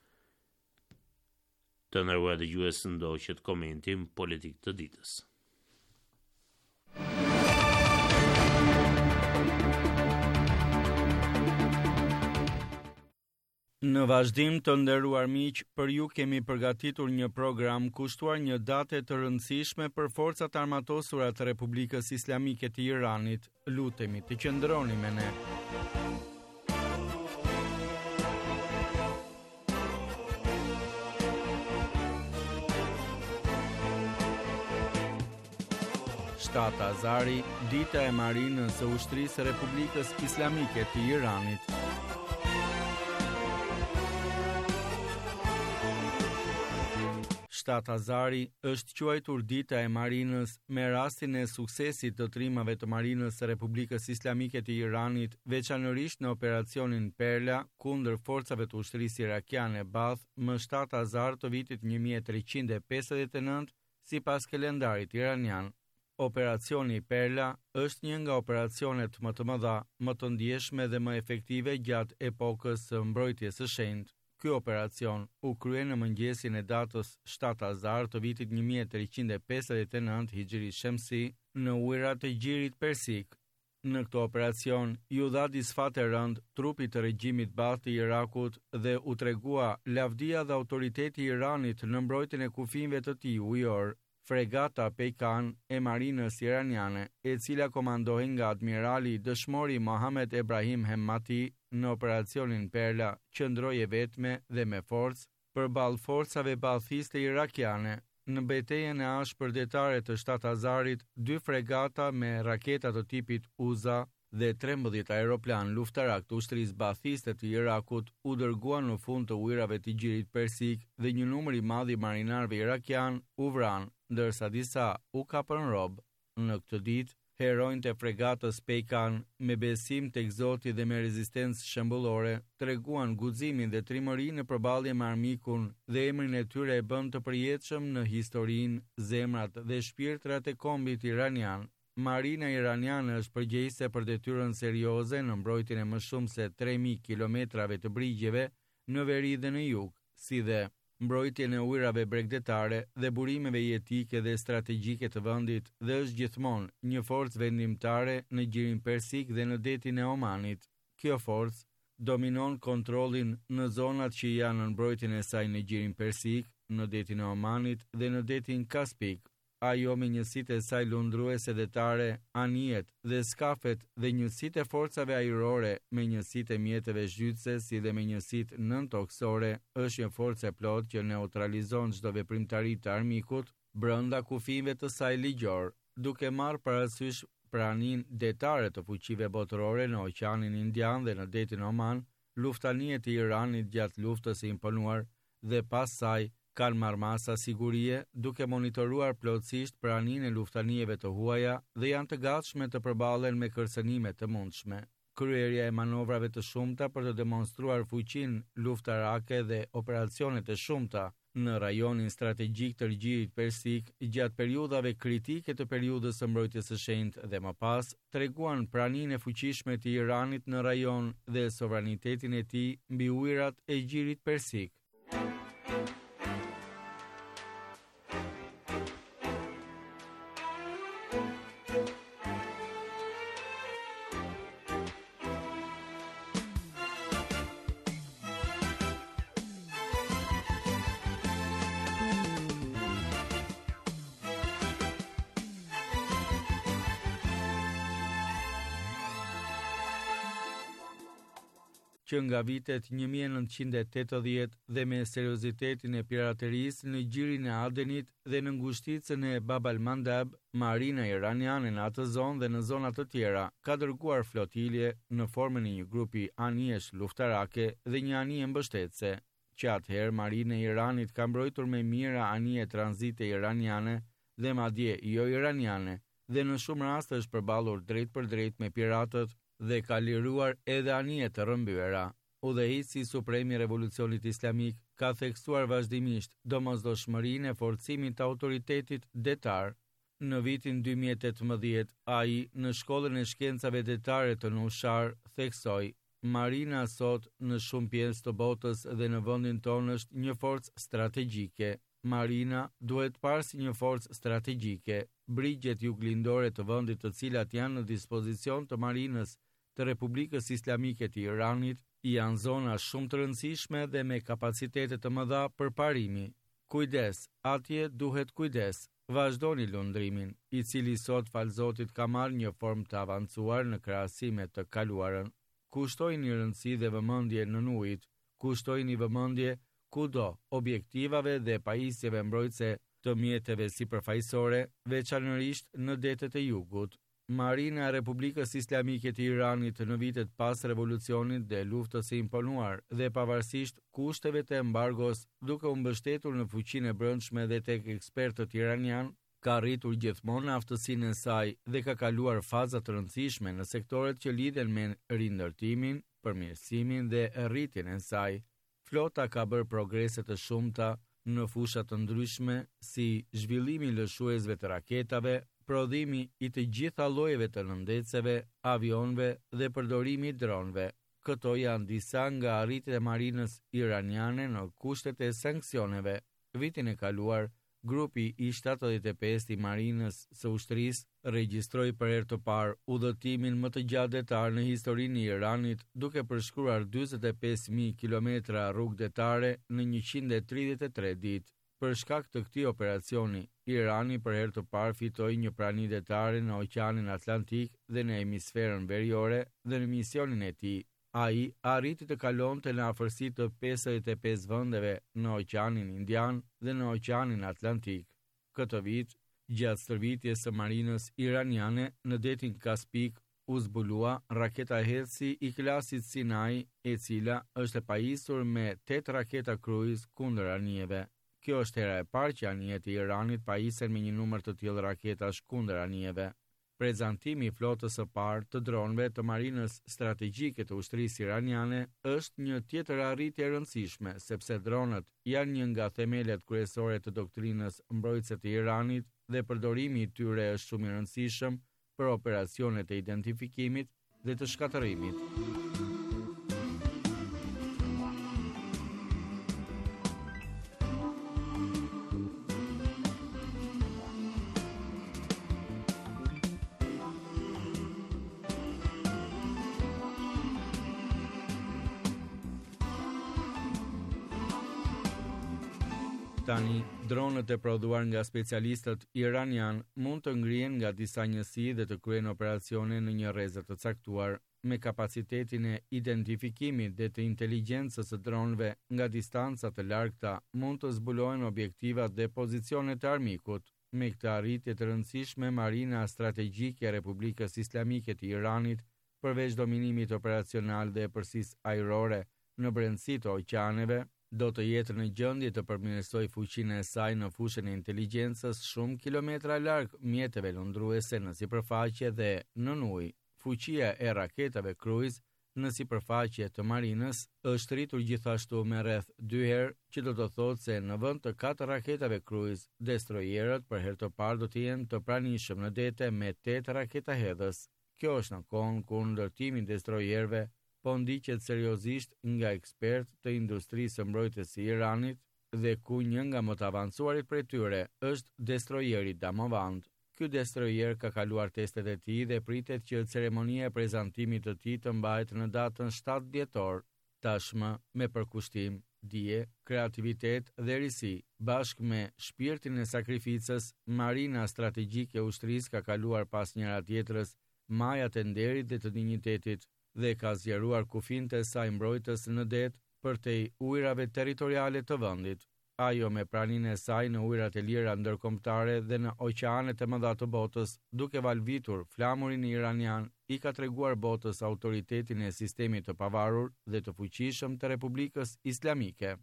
Të nderuar dëgjues, ndoqët komentim politik të ditës.
Në vazhdim të nderuar miq, për ju kemi përgatitur një program kushtuar një date të rëndësishme për forcat armatosura të Republikës Islamike të Iranit. Lutemi të qëndroni me ne. shtatë Azari, dita e marinës së ushtrisë së Republikës Islamike të Iranit. shtatë Azari është quajtur dita e marinës me rastin e suksesit të trimave të marinës së Republikës Islamike të Iranit, veçanërisht në operacionin Perla kundër forcave të ushtrisë irakiane Baath më shtatë Azar të vitit një mijë e treqind e pesëdhjetë e nëntë sipas kalendarit iranian. Operacioni Perla është një nga operacionet më të mëdha, më të ndjeshme dhe më efektive gjatë epokës së mbrojtjes së shenjtë. Ky operacion u krye në mëngjesin e datës shtatë Azar të vitit një mijë e treqind e pesëdhjetë e nëntë Hijri Shamsi në ujërat e Gjirit Persik. Në këtë operacion ju dha disfat e rënd trupit të regjimit Baath të Irakut dhe u tregua lavdia dhe autoriteti i Iranit në mbrojtjen e kufive të tij ujor. Fregata Pejkan e marinës iraniane, e cila komandohej nga admirali dëshmori Mohamed Ebrahim Hemmati në operacionin Perla, qëndroi e vetme dhe me forcë përballë forcave baathiste irakiane. Në betejën e ashpërdetare të shtatë Azarit, dy fregata me raketa të tipit Uza dhe trembëdhjetë aeroplan luftarak të ushtrisë baathiste të Irakut u dërguan në fund të ujërave të Gjirit Persik dhe një numër i madh i marinarëve irakian u vran, ndërsa disa u kapën rob. Në këtë ditë, heronjtë e fregatës Pejkan, me besim tek Zoti dhe me rezistencë shembullore, treguan guximin dhe trimërinë në përballje me armikun dhe emrin e tyre e bën të përjetshëm në historinë, zemrat dhe shpirtrat e kombit iranian. Marina iraniane është përgjegjëse për detyrën serioze në mbrojtjen e më shumë se tre mijë kilometrave të brigjeve në veri dhe në jug, si dhe mbrojtjen e ujrave bregdetare dhe burimeve jetike dhe strategjike të vendit dhe është gjithmonë një forcë vendimtare në Gjirin Persik dhe në detin e Omanit. Kjo forcë dominon kontrollin në zonat që janë në mbrojtjen e saj në Gjirin Persik, në detin e Omanit dhe në detin Kaspik. Ajo me njësitë e saj lundruese detare, anijet dhe skafet dhe njësitë e forcave ajrore me njësitë e mjeteve zhytëse si dhe me njësitë nëntoksore është një forcë e plot që neutralizon çdo veprimtari të armikut brenda kufive të saj ligjor, duke marrë parasysh praninë detare të fuqive botërore në Oqeanin Indian dhe në detin Oman, luftaniet e Iranit gjatë luftës së imponuar dhe pas saj kanë marrë masa sigurie duke monitoruar plotësisht praninë e luftanijeve të huaja dhe janë të gatshme të përballen me kërcënime të mundshme. Kryerja e manovrave të shumta për të demonstruar fuqinë luftarake dhe operacionet e shumta në rajonin strategjik të Gjirit Persik gjatë periudhave kritike të periudhës së mbrojtjes së shenjtë dhe më pas treguan praninë e fuqishme të Iranit në rajon dhe sovranitetin e tij mbi ujërat e Gjirit Persik. që nga vitet një mijë e nëntëqind e tetëdhjetë dhe me seriozitetin e piraterisë në gjirin e Adenit dhe në ngushticën e Bab al-Mandab, marina iraniane në atë zonë dhe në zona të tjera ka dërguar flotilje në formën e një grupi anijesh luftarake dhe një anije mbështetëse, që atëherë marina e Iranit ka mbrojtur me mira anije tranzite iraniane dhe madje jo iraniane, dhe në shumë raste është përballur drejt për drejt me piratët dhe ka liruar edhe anije të rrëmbyera. Udhëheqësi suprem i Revolucionit Islamik ka theksuar vazhdimisht domosdoshmërinë e forcimit të autoritetit detar. Në vitin dy mijë e tetëmbëdhjetë, ai në Shkollën e Shkencave Detare të Nushar theksoi: Marina sot në shumë pjesë të botës dhe në vendin tonë është një forcë strategjike. Marina duhet parë si një forcë strategjike. Brigjet juglindore të vendit, të cilat janë në dispozicion të marinës të Republikës Islamike të Iranit, janë zona shumë të rëndësishme dhe me kapacitete të mëdha për parimi. Kujdes, atje duhet kujdes. Vazhdoni lundrimin, i cili sot falzotit ka marrë një formë të avancuar në krahasim me të kaluarën. Kushtojini rëndësi dhe vëmendje në ujit, kushtojini vëmendje kudo objektivave dhe pajisjeve mbrojtëse të mjeteve sipërfaqësore, veçanërisht në detet e jugut. Marina e Republikës Islamike të Iranit në vitet pas revolucionit dhe luftës së imponuar dhe pavarësisht kushteve të embargos, duke u mbështetur në fuqinë e brendshme dhe tek ekspertët iranian, ka arritur gjithmonë aftësinë e saj dhe ka kaluar faza të rëndësishme në sektoret që lidhen me rindërtimin, përmirësimin dhe rritjen e saj. Flota ka bërë progrese të shumta në fusha të ndryshme, si zhvillimi i lëshuesve të raketave, prodhimi i të gjitha llojeve të nëndeceve, avionëve dhe përdorimi i dronëve. Këto janë disa nga arritjet e marinës iraniane në kushtet e sanksioneve. Vitin e kaluar, grupi i shtatëdhjetë e pesë i marinës së ushtrisë regjistroi për herë të parë udhëtimin më të gjatë detar në historinë e Iranit, duke përshkruar dyzet e pesë mijë kilometra rrugë detare në njëqind e tridhjetë e tre ditë. Për shkak të këtij operacioni, Irani për herë të parë fitoi një prani detare në Oqeanin Atlantik dhe në hemisferën veriore dhe në misionin e tij. Ai arriti të kalonte në afërsi të pesëdhjetë e pesë vendeve në Oqeanin Indian dhe në Oqeanin Atlantik. Këtë vit, gjatë stërvitjes së marinës iraniane në detin Kaspik, u zbulua raketa hedhësi i klasit Sinai, e cila është e pajisur me tetë raketa kruiz kundër anijeve. Kjo është hera e parë që anijet e Iranit pajisen me një numër të tillë raketash kundër anijeve. Prezantimi i flotës së parë të dronëve të marinës strategjike të ushtrisë iraniane është një tjetër arritje e rëndësishme, sepse dronët janë një nga themelet kryesore të doktrinës mbrojtëse të Iranit dhe përdorimi i tyre është shumë i rëndësishëm për operacionet e identifikimit dhe të shkatërimit. Tani, dronët e prodhuar nga specialistët iranian mund të ngrihen nga disa njësi dhe të kryen operacione në një rrezë të caktuar. Me kapacitetin e identifikimit dhe të inteligjencës së dronëve nga distanca të largëta, mund të zbulohen objektivat dhe pozicionet e armikut. Me këtë arritje të rëndësishme, marina strategjike e Republikës Islamike të Iranit, përveç dominimit operacional dhe epërsisë ajrore në brendësi të oqeaneve, do të jetë në gjendje të përmirësoj fuqinë e saj në fushën e inteligjencës shumë kilometra larg mjeteve lundruese në sipërfaqe dhe nën ujë. Fuqia e raketave kruiz në sipërfaqe të marinës është rritur gjithashtu me rreth dy herë, që do të thotë se në vend të katër raketave kruiz, destroyerët për herë të parë do të jenë të pranishëm në dete me tetë raketa hedhës. Kjo është në kohën kur ndërtimi i destroyerëve po ndiqet seriozisht nga ekspert të industrisë së mbrojtjes së Iranit dhe ku një nga më të avancuarit prej tyre është destroyeri Damavand. Ky destroyer ka kaluar testet e tij dhe pritet që ceremonia e prezantimit të tij të mbahet në datën shtatë dhjetor. Tashmë, me përkushtim, dije, kreativitet dhe risi, bashkë me shpirtin e sakrificës, marina strategjike e ushtrisë ka kaluar pas njëra tjetrës majat e nderit dhe të dinjitetit. dhe ka zgjeruar kufinte e saj mbrojtës në det përtej ujrave territoriale të vendit. Ajo me praninë e saj në ujrat e lira ndërkombëtare dhe në oqeanet e mëdha të botës, duke valvitur flamurin iranian, i ka treguar botës autoritetin e sistemit të pavarur dhe të fuqishëm të Republikës Islamike.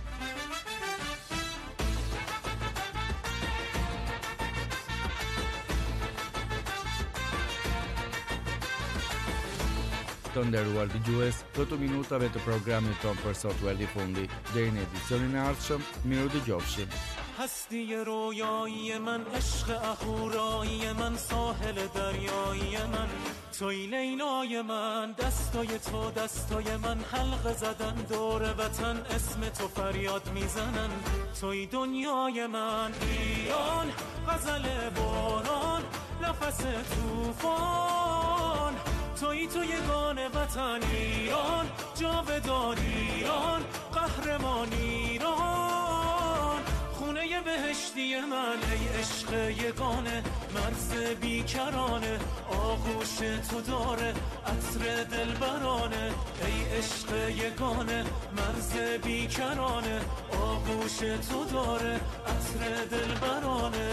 Të nderuar dëgjues, këto minutave të programit ton për sot u erdhi fundi. Deri në edicionin e ardhshëm, miru dëgjofshim.
هستی رویایی من عشق اهورایی من ساحل دریایی من توی لیلای من دستای تو دستای من حلقه زدن دور وطن اسم تو فریاد میزنن توی دنیای من ایران غزل باران نفس طوفان توی تو یگان وطن ایران جاودان ایران قهرمان ایران خونه بهشتی من ای عشق یگانه مرز بیکرانه آغوش تو داره عطر دلبرانه ای عشق یگانه مرز بیکرانه آغوش تو داره عطر دلبرانه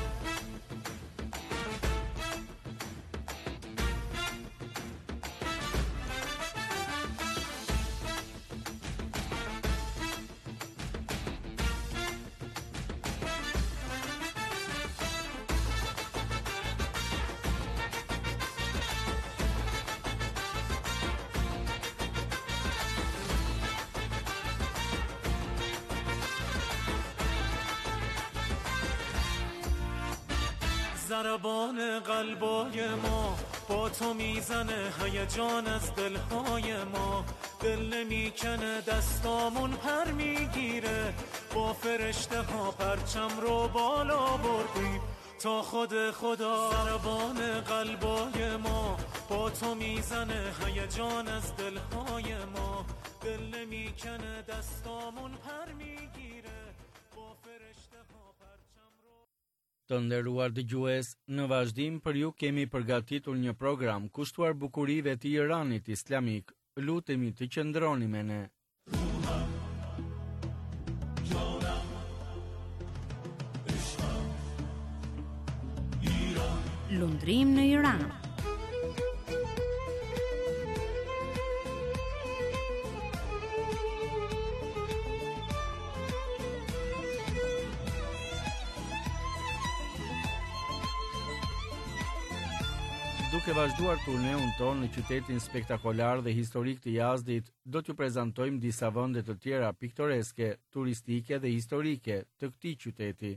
ضربان قلبای ما با تو میزنه هیجان از دلهای ما دل نمیکنه دستامون پر میگیره با فرشته ها پرچم رو بالا بردیم تا خود خدا ضربان قلبای ما با تو میزنه هیجان از دلهای ما دل نمیکنه دستامون پر میگیره با فرشته ها پرچم رو
Të nderuar dëgjues, në vazhdim për ju kemi përgatitur një program kushtuar bukurive të Iranit Islamik. Lutemi të qëndroni me ne.
Lundrim në Iran.
Duke vazhduar turneun ton në qytetin spektakolar dhe historik të Yazdit, do t'ju prezantojmë disa vende të tjera piktoreske, turistike dhe historike të këtij qyteti.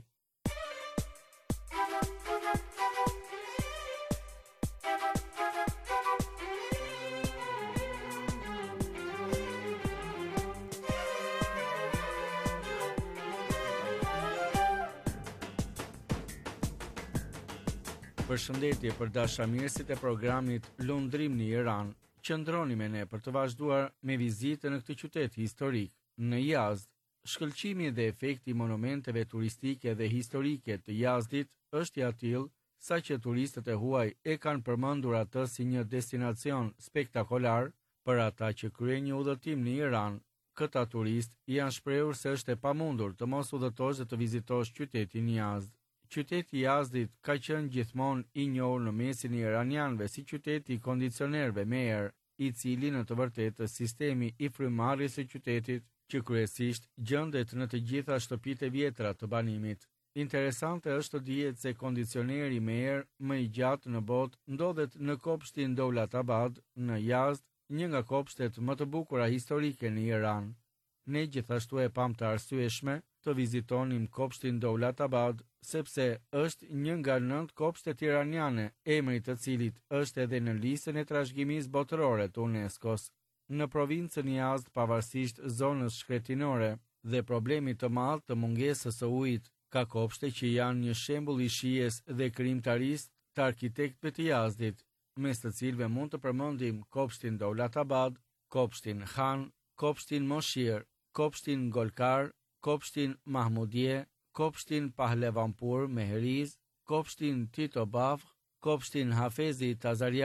Përshëndetje për dashamirësit e programit Lundrim në Iran. Qëndroni me ne për të vazhduar me vizitën në këtë qytet historik. Në Yazd, shkëlqimi dhe efekti i monumenteve turistike dhe historike të Yazdit është i atill sa që turistët e huaj e kanë përmendur atë si një destinacion spektakolar. Për ata që kryejnë një udhëtim në Iran, këta turistë janë shprehur se është e pamundur të mos udhëtosh dhe të vizitosh qytetin Yazd. Qyteti i Yazdit ka qenë gjithmonë i njohur në mesin e iranianëve si qyteti i kondicionerëve me erë, i cili në të vërtetë sistemi i frymarrjes së qytetit, që kryesisht gjendet në të gjitha shtëpitë e vjetra të banimit. Interesante është të dihet se kondicioneri me erë më i gjatë në botë ndodhet në kopshtin Dowlatabad në Yazd, një nga kopshtet më të bukura historike në Iran. Ne gjithashtu e pam të arsyeshme të vizitonim kopshtin Dowlatabad, sepse është një nga nënt kopshtet iraniane, emri të cilit është edhe në listën e trashëgimisë botërore të UNESCO-s. Në provincën Yazd, pavarësisht zonës shkretinore dhe problemit të madh të mungesës së ujit, ka kopshte që janë një shembull i shijes dhe krijimtarisë të arkitektëve të Yazdit, mes të cilëve mund të përmendim kopshtin Dowlatabad, kopshtin Khan, kopshtin Moshir, kopshtin Golkar, kopshtin Mahmudje, kopshtin Pahlevanpur Mehriz, kopshtin Tito Bafr, kopshtin Hafezi Tazarian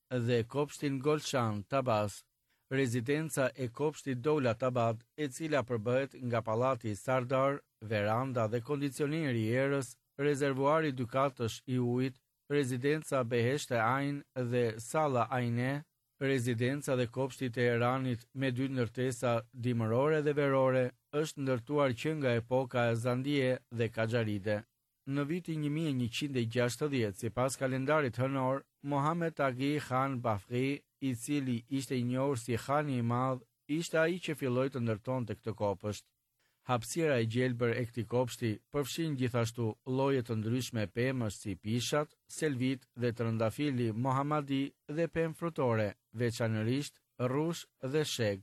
dhe kopshtin Golshan Tabas, rezidenca e kopshtit Dowlat Abad, e cila përbëhet nga pallati Sardar, veranda dhe kondicioneri i erës, rezervuari dykatësh i ujit, rezidenca Beheshte Ain dhe Salla Aine, rezidenca dhe kopshti i Teheranit me dy ndërtesa dimërore dhe verore, është ndërtuar që nga epoka e Zandije dhe Kaxharide. Në vitin një mijë e njëqind e gjashtëdhjetë, sipas kalendarit hënor, Mohammed Agi Khan Bafri, i cili ishte i njohur si Khani i Madh, ishte ai që filloi të ndërtonte këtë kopësht. Hapësira e gjelbër e këtij kopshti përfshin gjithashtu lloje të ndryshme pemësh si pishat, selvit dhe trëndafili mohamadi dhe pemë frutore, veçanërisht rrush dhe sheg.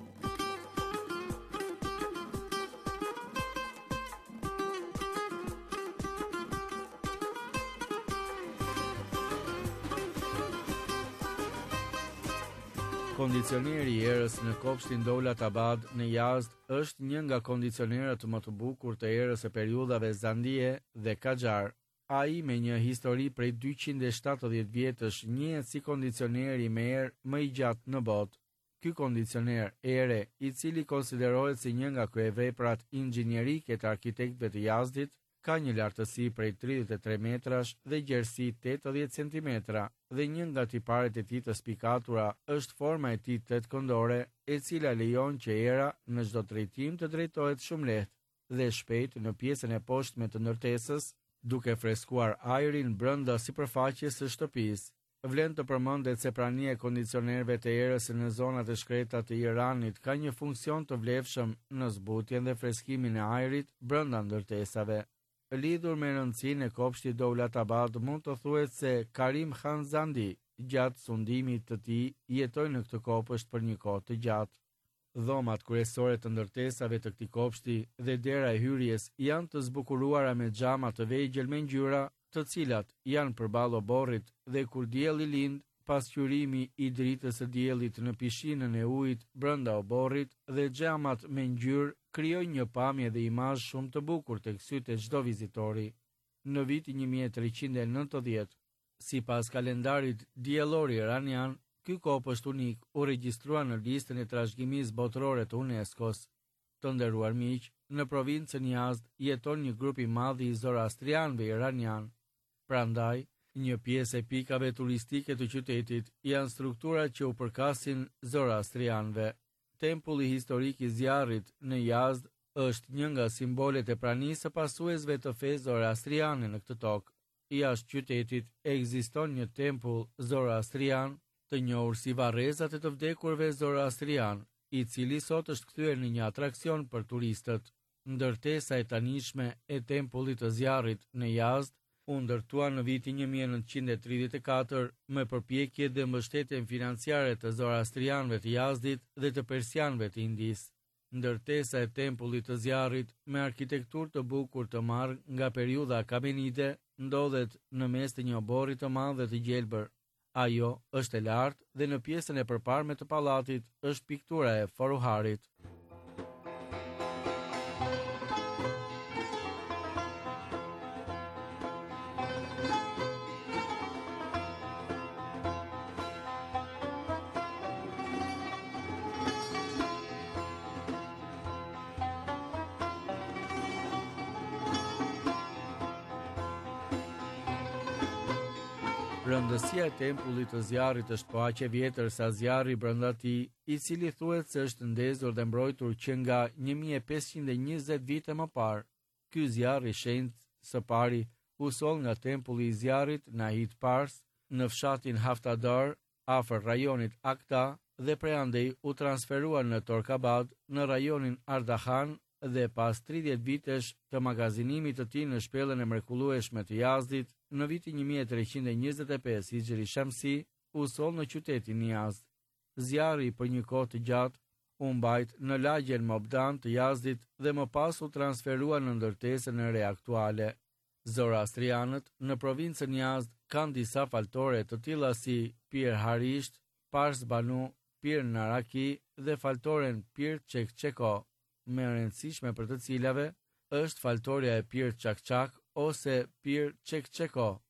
Kondicioneri i erës në kopshtin Dowlat Abad në Yazd është një nga kondicionerët më të bukur të erës e periudhave Zandije dhe Kaxhar. Ai me një histori prej dyqind e shtatëdhjetë vjetësh njihet si kondicioneri me erë më i gjatë në botë. Ky kondicioner ere, i cili konsiderohet si një nga kryeveprat inxhinierike të arkitektëve të Yazdit, ka një lartësi prej tridhjetë e tre metrash dhe gjerësi tetëdhjetë centimetra, dhe një nga tiparet e tij të spikatura është forma e tij tetëkëndore, e cila lejon që era në çdo drejtim të drejtohet shumë lehtë dhe shpejt në pjesën e poshtme të ndërtesës, duke freskuar ajrin brenda sipërfaqes së shtëpisë. Vlen të përmendet se prania e kondicionerëve të erës në zonat e shkreta të Iranit ka një funksion të vlefshëm në zbutjen dhe freskimin e ajrit brenda ndërtesave. Lidhur me rëndësinë e kopshtit Dowlat Abad, mund të thuhet se Karim Khan Zandi, gjatë sundimit të tij, jetoi në këtë kopësht për një kohë të gjatë. Dhomat kryesore të ndërtesave të këtij kopshti dhe dera e hyrjes janë të zbukuruara me xhama të vegjël me ngjyra, të cilat janë përballë oborrit, dhe kur dielli lind, pasqyrimi i dritës së diellit në pishinën e ujit brenda oborrit dhe xhamat me ngjyrë krijojnë një pamje dhe imazh shumë të bukur tek sytë e çdo vizitori. Në vitin një mijë e treqind e nëntëdhjetë, sipas kalendarit diellor iranian, ky kopësht unik u regjistrua në listën e trashëgimisë botërore të UNESCO-s. Të nderuar miq, në provincën Yazd jeton një grup i madh i zoroastrianëve iranian. Prandaj, një pjesë e pikave turistike të qytetit janë strukturat që u përkasin zoroastrianëve. Tempulli historik i zjarrit në Yazd është një nga simbolet e pranisë së pasuesve të fesë zoroastriane në këtë tokë. Jashtë qytetit ekziston një tempull zoroastrian të njohur si varrezat e të vdekurve zoroastrian, i cili sot është kthyer në një atraksion për turistët. Ndërtesa e tanishme e tempullit të zjarrit në Yazd u ndërtua në vitin një mijë e nëntëqind e tridhjetë e katër me përpjekje dhe mbështetjen financiare të zoroastrianëve të Yazdit dhe të persianëve të Indisë. Ndërtesa e tempullit të zjarrit me arkitekturë të bukur të marrë nga periudha Akamenide ndodhet në mes të një oborri të madh dhe të gjelbër. Ajo është e lartë dhe në pjesën e përparme të pallatit është piktura e Foruharit. Rëndësia e tempullit të zjarrit është po aq e vjetër sa zjarri brenda tij, i cili thuhet se është ndezur dhe mbrojtur që nga një mijë e pesëqind e njëzet vite më parë. Ky zjarr i shenjtë së pari u soll nga tempulli i zjarrit Nahid Pars në fshatin Haftadar, afër rajonit Akta, dhe prej andej u transferua në Torkabad, në rajonin Ardahan, dhe pas tridhjetë vitesh të magazinimit të tij në shpellën e mrekullueshme të Yazdit, në vitin një mijë e treqind e njëzet e pesë Hijri Shamsi, u soll në qytetin Yazd. Zjarri për një kohë të gjatë u mbajt në lagjen Mobdan të Yazdit dhe më pas u transferua në ndërtesën e re aktuale. Zoroastrianët në provincën Yazd kanë disa faltore të tilla si Pir Harisht, Pars Banu, Pir Naraki dhe faltoren Pir Çekçeko, me rëndësishme për të cilave është faltoria e Pir Çakçak ose Pir Çekçeko.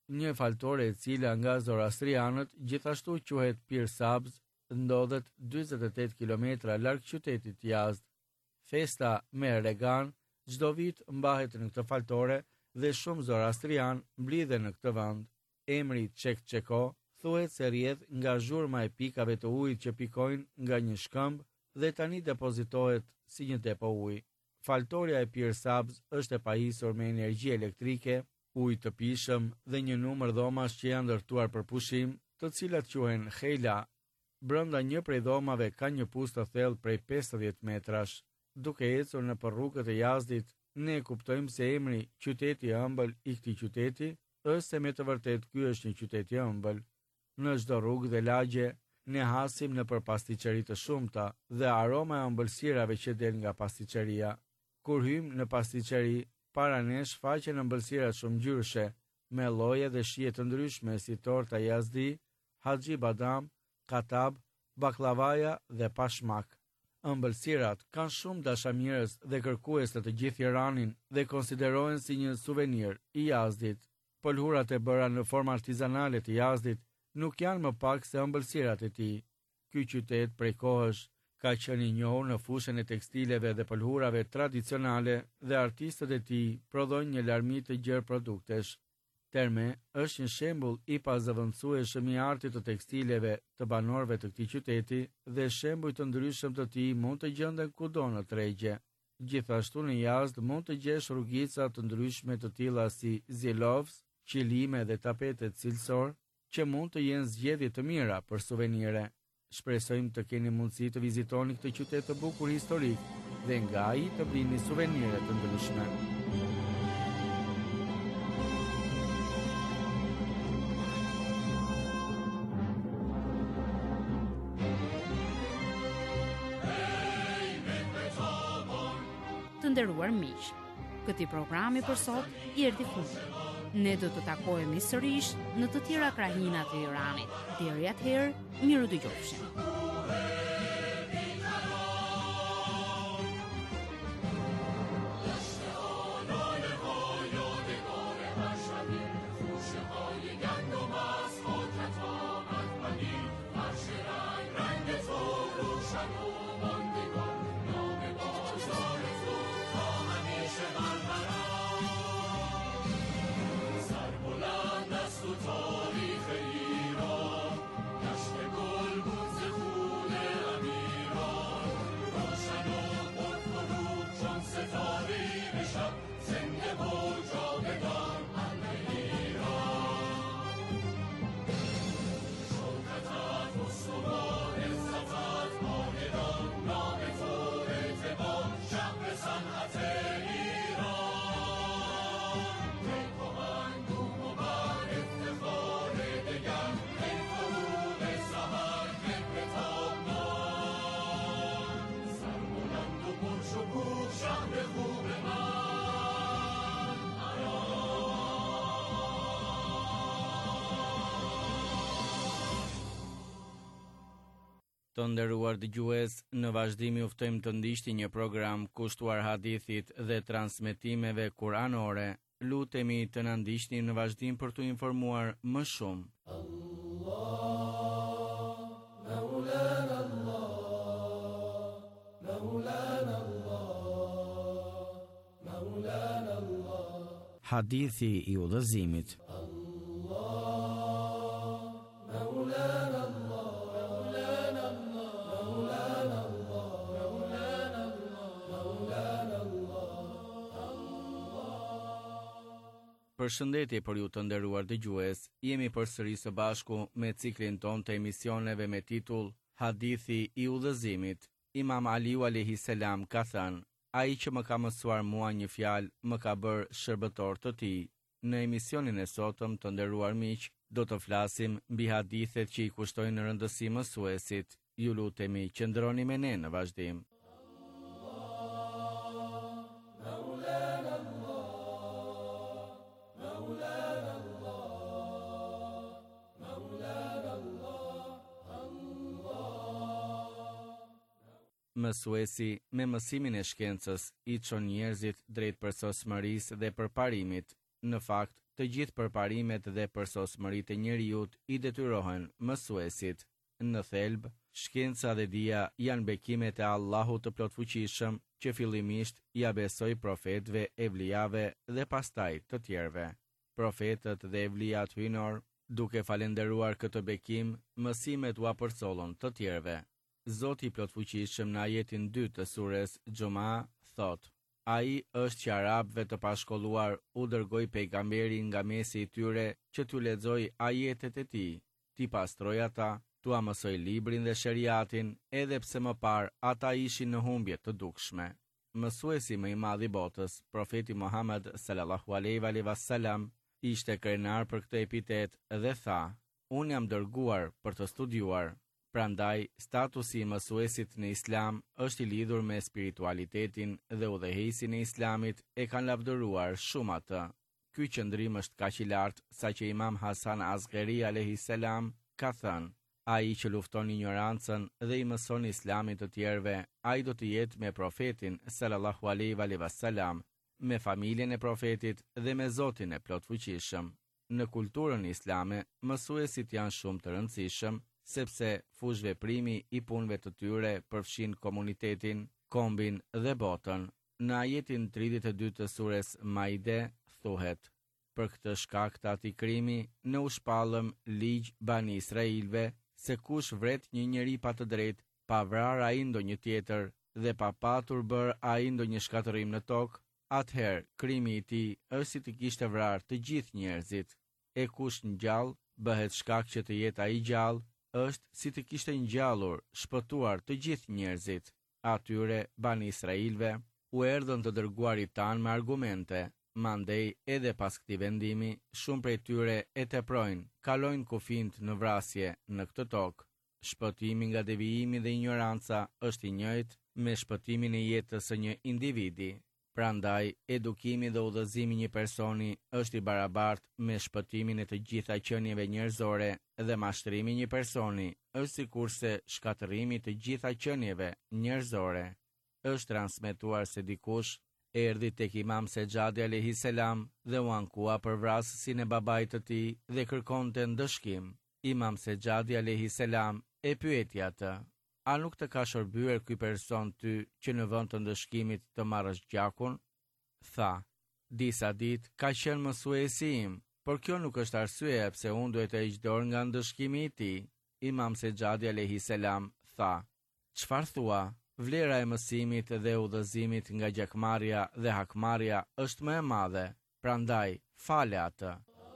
një faltore e cila nga zoroastrianët gjithashtu quhet Pir Sabz, ndodhet dyzet e tetë kilometra larg qytetit Yazd. Festa me Regan çdo vit mbahet në këtë faltore dhe shumë zoroastrian mblidhen në këtë vend. Emri Çek Çeko thuhet se rrjedh nga zhurma e pikave të ujit që pikojnë nga një shkëmb dhe tani depozitohet si një depo uji. Faltoria e Pir Sabz është e pajisur me energji elektrike, ujë të pishëm dhe një numër dhomash që janë ndërtuar për pushim, të cilat quhen Hejla. Brenda një prej dhomave ka një pust të thellë prej pesëdhjetë metrash. Duke ecur në për rrugët e Yazdit, ne kuptojmë se emri qyteti i ëmbël i këtij qyteti është se me të vërtet ky është një qytet i ëmbël. Në çdo rrugë dhe lagje ne hasim në për pastiqeri të shumta dhe aroma e ëmbëlsirave që del nga pastiqeria. Kur hym në pastiqeri, para nesh faqen ëmbëlsira shumëngjyrëshe me lloje dhe shije të ndryshme si torta yazdi, haxhi badam, katab, baklavaja dhe pashmak. Ëmbëlsirat kanë shumë dashamirës dhe kërkues të të gjithë Iranin dhe konsiderohen si një suvenir i Yazdit. Polhurat e bëra në formë artizanale të Yazdit nuk janë më pak se ëmbëlsirat e tij. Ky qytet prej kohësh ka qenë i njohur në fushën e tekstileve dhe pëlhurave tradicionale dhe artistët e tij prodhojnë një larmi të gjerë produktesh. Terme është një shembull i pazëvendësueshëm i artit të tekstileve të banorëve të këtij qyteti dhe shembuj të ndryshëm të tij mund të gjenden kudo në tregje. Gjithashtu në Yazd mund të gjesh rrugica të ndryshme të tilla si zilovs, qilime dhe tapetet cilësor, që mund të jenë zgjedhje të mira për suvenire. Shpresojmë të keni mundësi të vizitoni këtë qytet të bukur historik dhe nga ai të blini suvenire të ndryshme.
Të nderuar miq, këtij programi për sot i erdhi fundi. Ne do të takohemi sërish në të tjera krahina të Iranit. Deri atëherë, miru dëgjofshim.
Të nderuar dëgjues, në vazhdim ju ftojmë të ndiqni një program kushtuar hadithit dhe transmetimeve kuranore. Lutemi të na ndiqni në vazhdim për t'u informuar më shumë. Allah, Maulana Allah, Maulana Allah, Maulana Allah. Hadithi i udhëzimit. Përshëndetje për ju të nderuar dëgjues, jemi përsëri së bashku me ciklin ton të emisioneve me titull Hadithi i udhëzimit. Imam Aliu alayhis salam ka thënë: ai që më ka mësuar mua një fjalë, më ka bërë shërbëtor të tij. Në emisionin e sotëm të nderuar miq, do të flasim mbi hadithet që i kushtojnë rëndësi mësuesit. Ju lutemi qëndroni me ne në vazhdim. Mësuesi me mësimin e shkencës i çon njerëzit drejt përsosmërisë dhe përparimit. Në fakt, të gjithë përparimet dhe përsosmëritë e njeriut i detyrohen mësuesit. Në thelb, shkenca dhe dia janë bekimet e Allahut të plotfuqishëm që fillimisht ja besoi profetëve, evlijave dhe pastaj të tjerëve. Profetët dhe evlijat hyjnor, duke falenderuar këtë bekim, mësimet u apërcollën të tjerëve. Zoti i plotfuqishëm në ajetin dy të sures Xhuma thot: Ai është që arabëve të pashkolluar u dërgoi pejgamberi nga mesi i tyre që t'u lexoj ajetet e tij, t'i pastroj ata, t'u mësoj librin dhe sheriatin, edhe pse më parë ata ishin në humbje të dukshme. Mësuesi më i madh i botës, profeti Muhammed sallallahu alaihi wasallam, ishte krenar për këtë epitet dhe tha: Unë jam dërguar për të studiuar. Prandaj, statusi i mësuesit në Islam është i lidhur me spiritualitetin dhe udhëheqësin e Islamit e kanë lavdëruar shumë atë. Ky qëndrim është kaq i lartë sa që Imam Hasan Asghari alayhis salam ka thënë: ai që lufton ignorancën dhe i mëson Islamin të tjerëve, ai do të jetë me profetin sallallahu alaihi wasallam, me familjen e profetit dhe me Zotin e plotfuqishëm. Në kulturën islame, mësuesit janë shumë të rëndësishëm, sepse fush veprimi i punëve të tyre përfshin komunitetin, kombin dhe botën. Në ajetin tridhjetë e dy të sures Maide thuhet: Për këtë shkak të atij krimi, ne u shpallëm ligj Bani Israilve, se kush vret një njeri pa të drejtë, pa vrarë ai ndonjë tjetër dhe pa patur bër ai ndonjë shkatërrim në tokë, atëherë krimi i tij është si të kishte vrarë të gjithë njerëzit. E kush ngjall bëhet shkak që të jetë ai gjallë, është si të kishte ngjallur, shpëtuar të gjithë njerëzit. Atyre Bani Israilve u erdhën të dërguarit tan me argumente, mandej edhe pas këtij vendimi, shumë prej tyre e teprojnë, kalojnë kufijt në vrasje në këtë tokë. Shpëtimi nga devijimi dhe ignoranca është i njëjtë me shpëtimin e jetës së një individi. Prandaj, edukimi dhe udhëzimi një personi është i barabartë me shpëtimin e të gjitha qenieve njerëzore dhe mashtrimi një personi është sikurse shkatërrimi të gjitha qenieve njerëzore. Është transmetuar se dikush erdhi tek Imam Sejadi alayhis salam dhe u ankua për vrasësin e babait të tij dhe kërkonte ndëshkim. Imam Sejadi alayhis salam e pyeti atë: A nuk të ka shërbyer ky person ty që në vend të ndëshkimit të marrësh gjakun? Tha: Disa ditë ka qenë mësuesi im, por kjo nuk është arsye pse unë duhet të heq dorë nga ndëshkimi i tij. Imam Sejadi alayhis salam tha: Çfarë thua? Vlera e mësimit dhe udhëzimit nga gjakmarrja dhe hakmarrja është më e madhe, prandaj fale atë.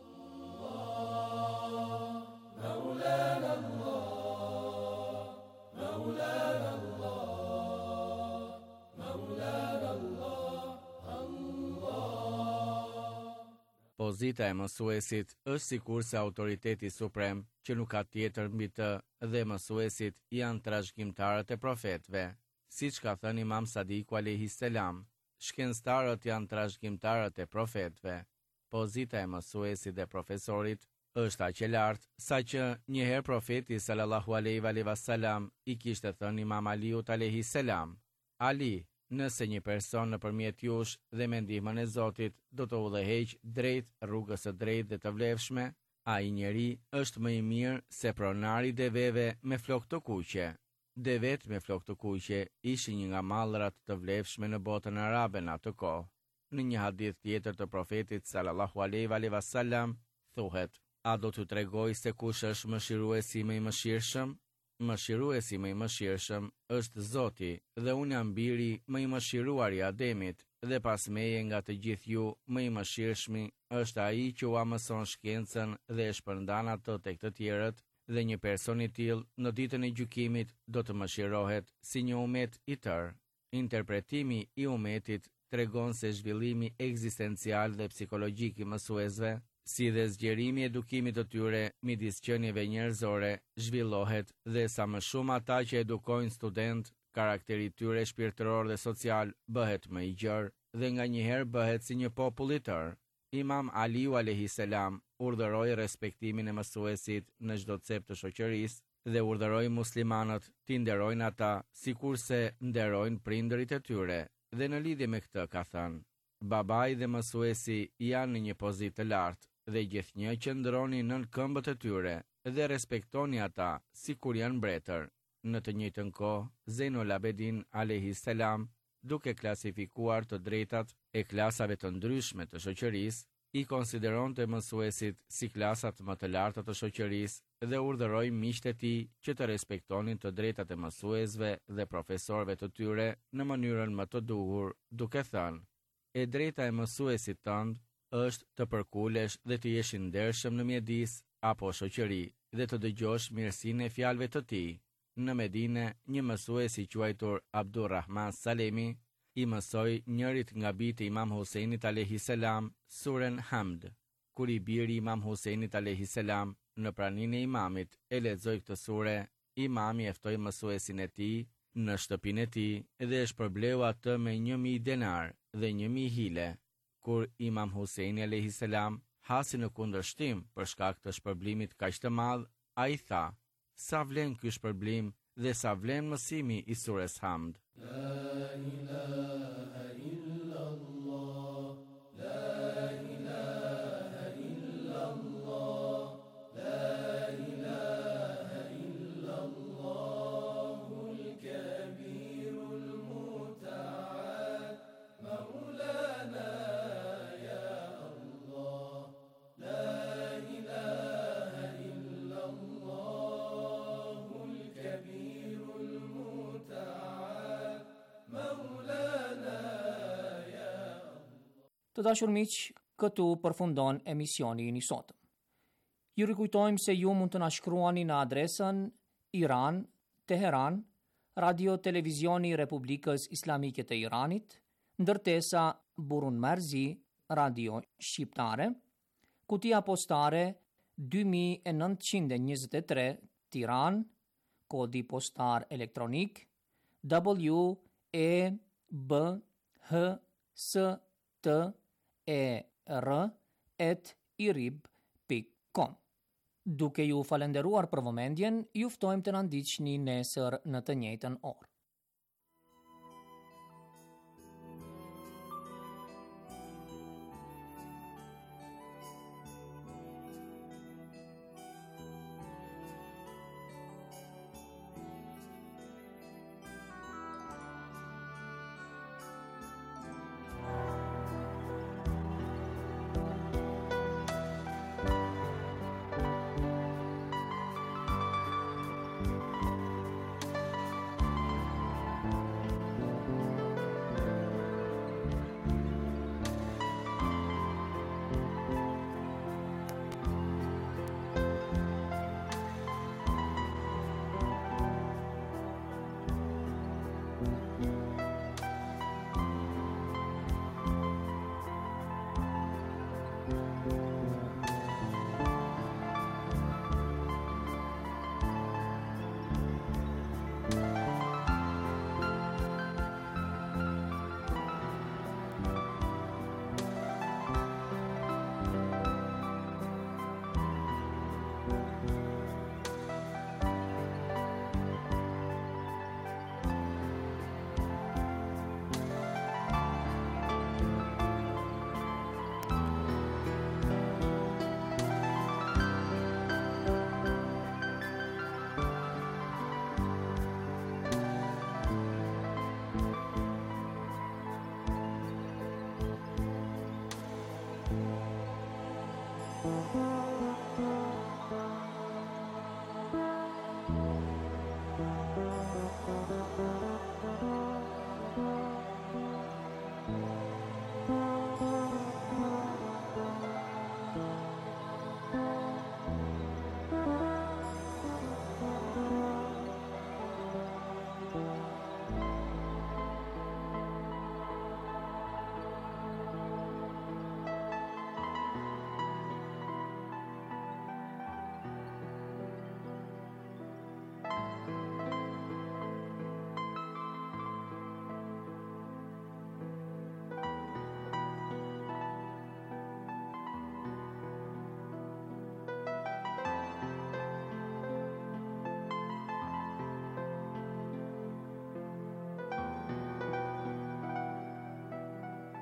Pozita e mësuesit është sikurse autoriteti suprem që nuk ka tjetër mbi të dhe mësuesit janë trashëgimtarët e profetëve. Siç ka thënë Imam Sadiku alayhis salam, shkencëtarët janë trashëgimtarët e profetëve. Pozita e mësuesit dhe profesorit është aq e lartë sa që një herë profeti sallallahu alaihi wasallam i kishte thënë Imam Aliut alayhis salam: Ali, nëse një person nëpërmjet jush dhe me ndihmën e Zotit do të udhëheq drejt rrugës së drejtë dhe të vlefshme, ai njeri është më i mirë se pronari i deveve me flokë të kuqe. Devet me flokë të kuqe ishin një nga mallrat të vlefshme në botën arabe në atë kohë. Në një hadith tjetër të profetit sallallahu alaihi wasallam thuhet: A do t'ju tregoj se kush është mëshiruesi më i mëshirshëm? Mëshiruesi më i mëshirshëm është Zoti, dhe unë jam biri më i mëshiruar i Ademit, dhe pas meje nga të gjithë ju më i mëshirshmi është ai që ua mëson shkencën dhe e shpërndan ato tek të tjerët, dhe një person i tillë në ditën e gjykimit do të mëshirohet si një umet i tërë. Interpretimi i umetit tregon se zhvillimi ekzistencial dhe psikologjik i mësuesve, si dhe zgjerimi i edukimit të tyre midis qenieve njerëzore, zhvillohet dhe sa më shumë ata që edukojnë student, karakteri i tyre shpirtëror dhe social bëhet më i gjerë dhe nganjëherë bëhet si një popull i tërë. Imam Aliu alayhis salam urdhëroi respektimin e mësuesit në çdo cep të shoqërisë dhe urdhëroi muslimanët t'i nderojnë ata sikurse nderojnë prindërit e tyre, dhe në lidhje me këtë ka thënë: babai dhe mësuesi janë në një pozitë të lartë dhe gjithnjë qëndroni nën këmbët e tyre dhe respektoni ata si kur janë mbretër. Në të njëjtën kohë, Zejnul Abedin alayhis salam, duke klasifikuar të drejtat e klasave të ndryshme të shoqërisë, i konsideronte mësuesit si klasat më të larta të shoqërisë dhe urdhëroi miqtë e tij që të respektonin të drejtat e mësuesve dhe profesorëve të tyre në mënyrën më të duhur, duke thënë: "E drejta e mësuesit tënd është të përkulesh dhe të jesh i ndershëm në mjedis apo shoqëri dhe të dëgjosh mirësinë e fjalëve të tij." Në Medine, një mësues i quajtur Abdurrahman Salemi i mësoi njërit nga bijtë e Imam Husajnit alayhis salam surën Hamd. Kur i biri Imam Husajnit alayhis salam në praninë e imamit e lexoi këtë sure, imami e ftoi mësuesin e tij në shtëpinë e tij dhe e shpërbleu atë me një mijë denar dhe një mijë hile. Kur Imam Husajni alayhis salam hasi në kundërshtim për shkak të shpërblimit kaq të madh, ai tha: "Sa vlen ky shpërblim dhe sa vlen mësimi i surës Hamd." La ilaha illallah, la ilaha illallah, la ilaha illallahul kabirul muta'al, maulana ya Allah, la ilaha illallahul kabirul muta'al, maulana ya Allah.
Të dashur miq, këtu përfundon emisioni i sotëm. Ju rikujtojmë se ju mund të na shkruani në adresën Iran, Teheran, Radio Televizioni i Republikës Islamike të Iranit, ndërtesa Burun Marzi, Radio Shqiptare, kutia postare dy mijë e nëntëqind e njëzet e tre, Tiranë, kodi postar elektronik W E B H S T E R at irib pikë com. Duke ju falenderuar për vëmendjen, ju ftojmë të na ndiqni nesër në të njëjtën orë.
Thank you.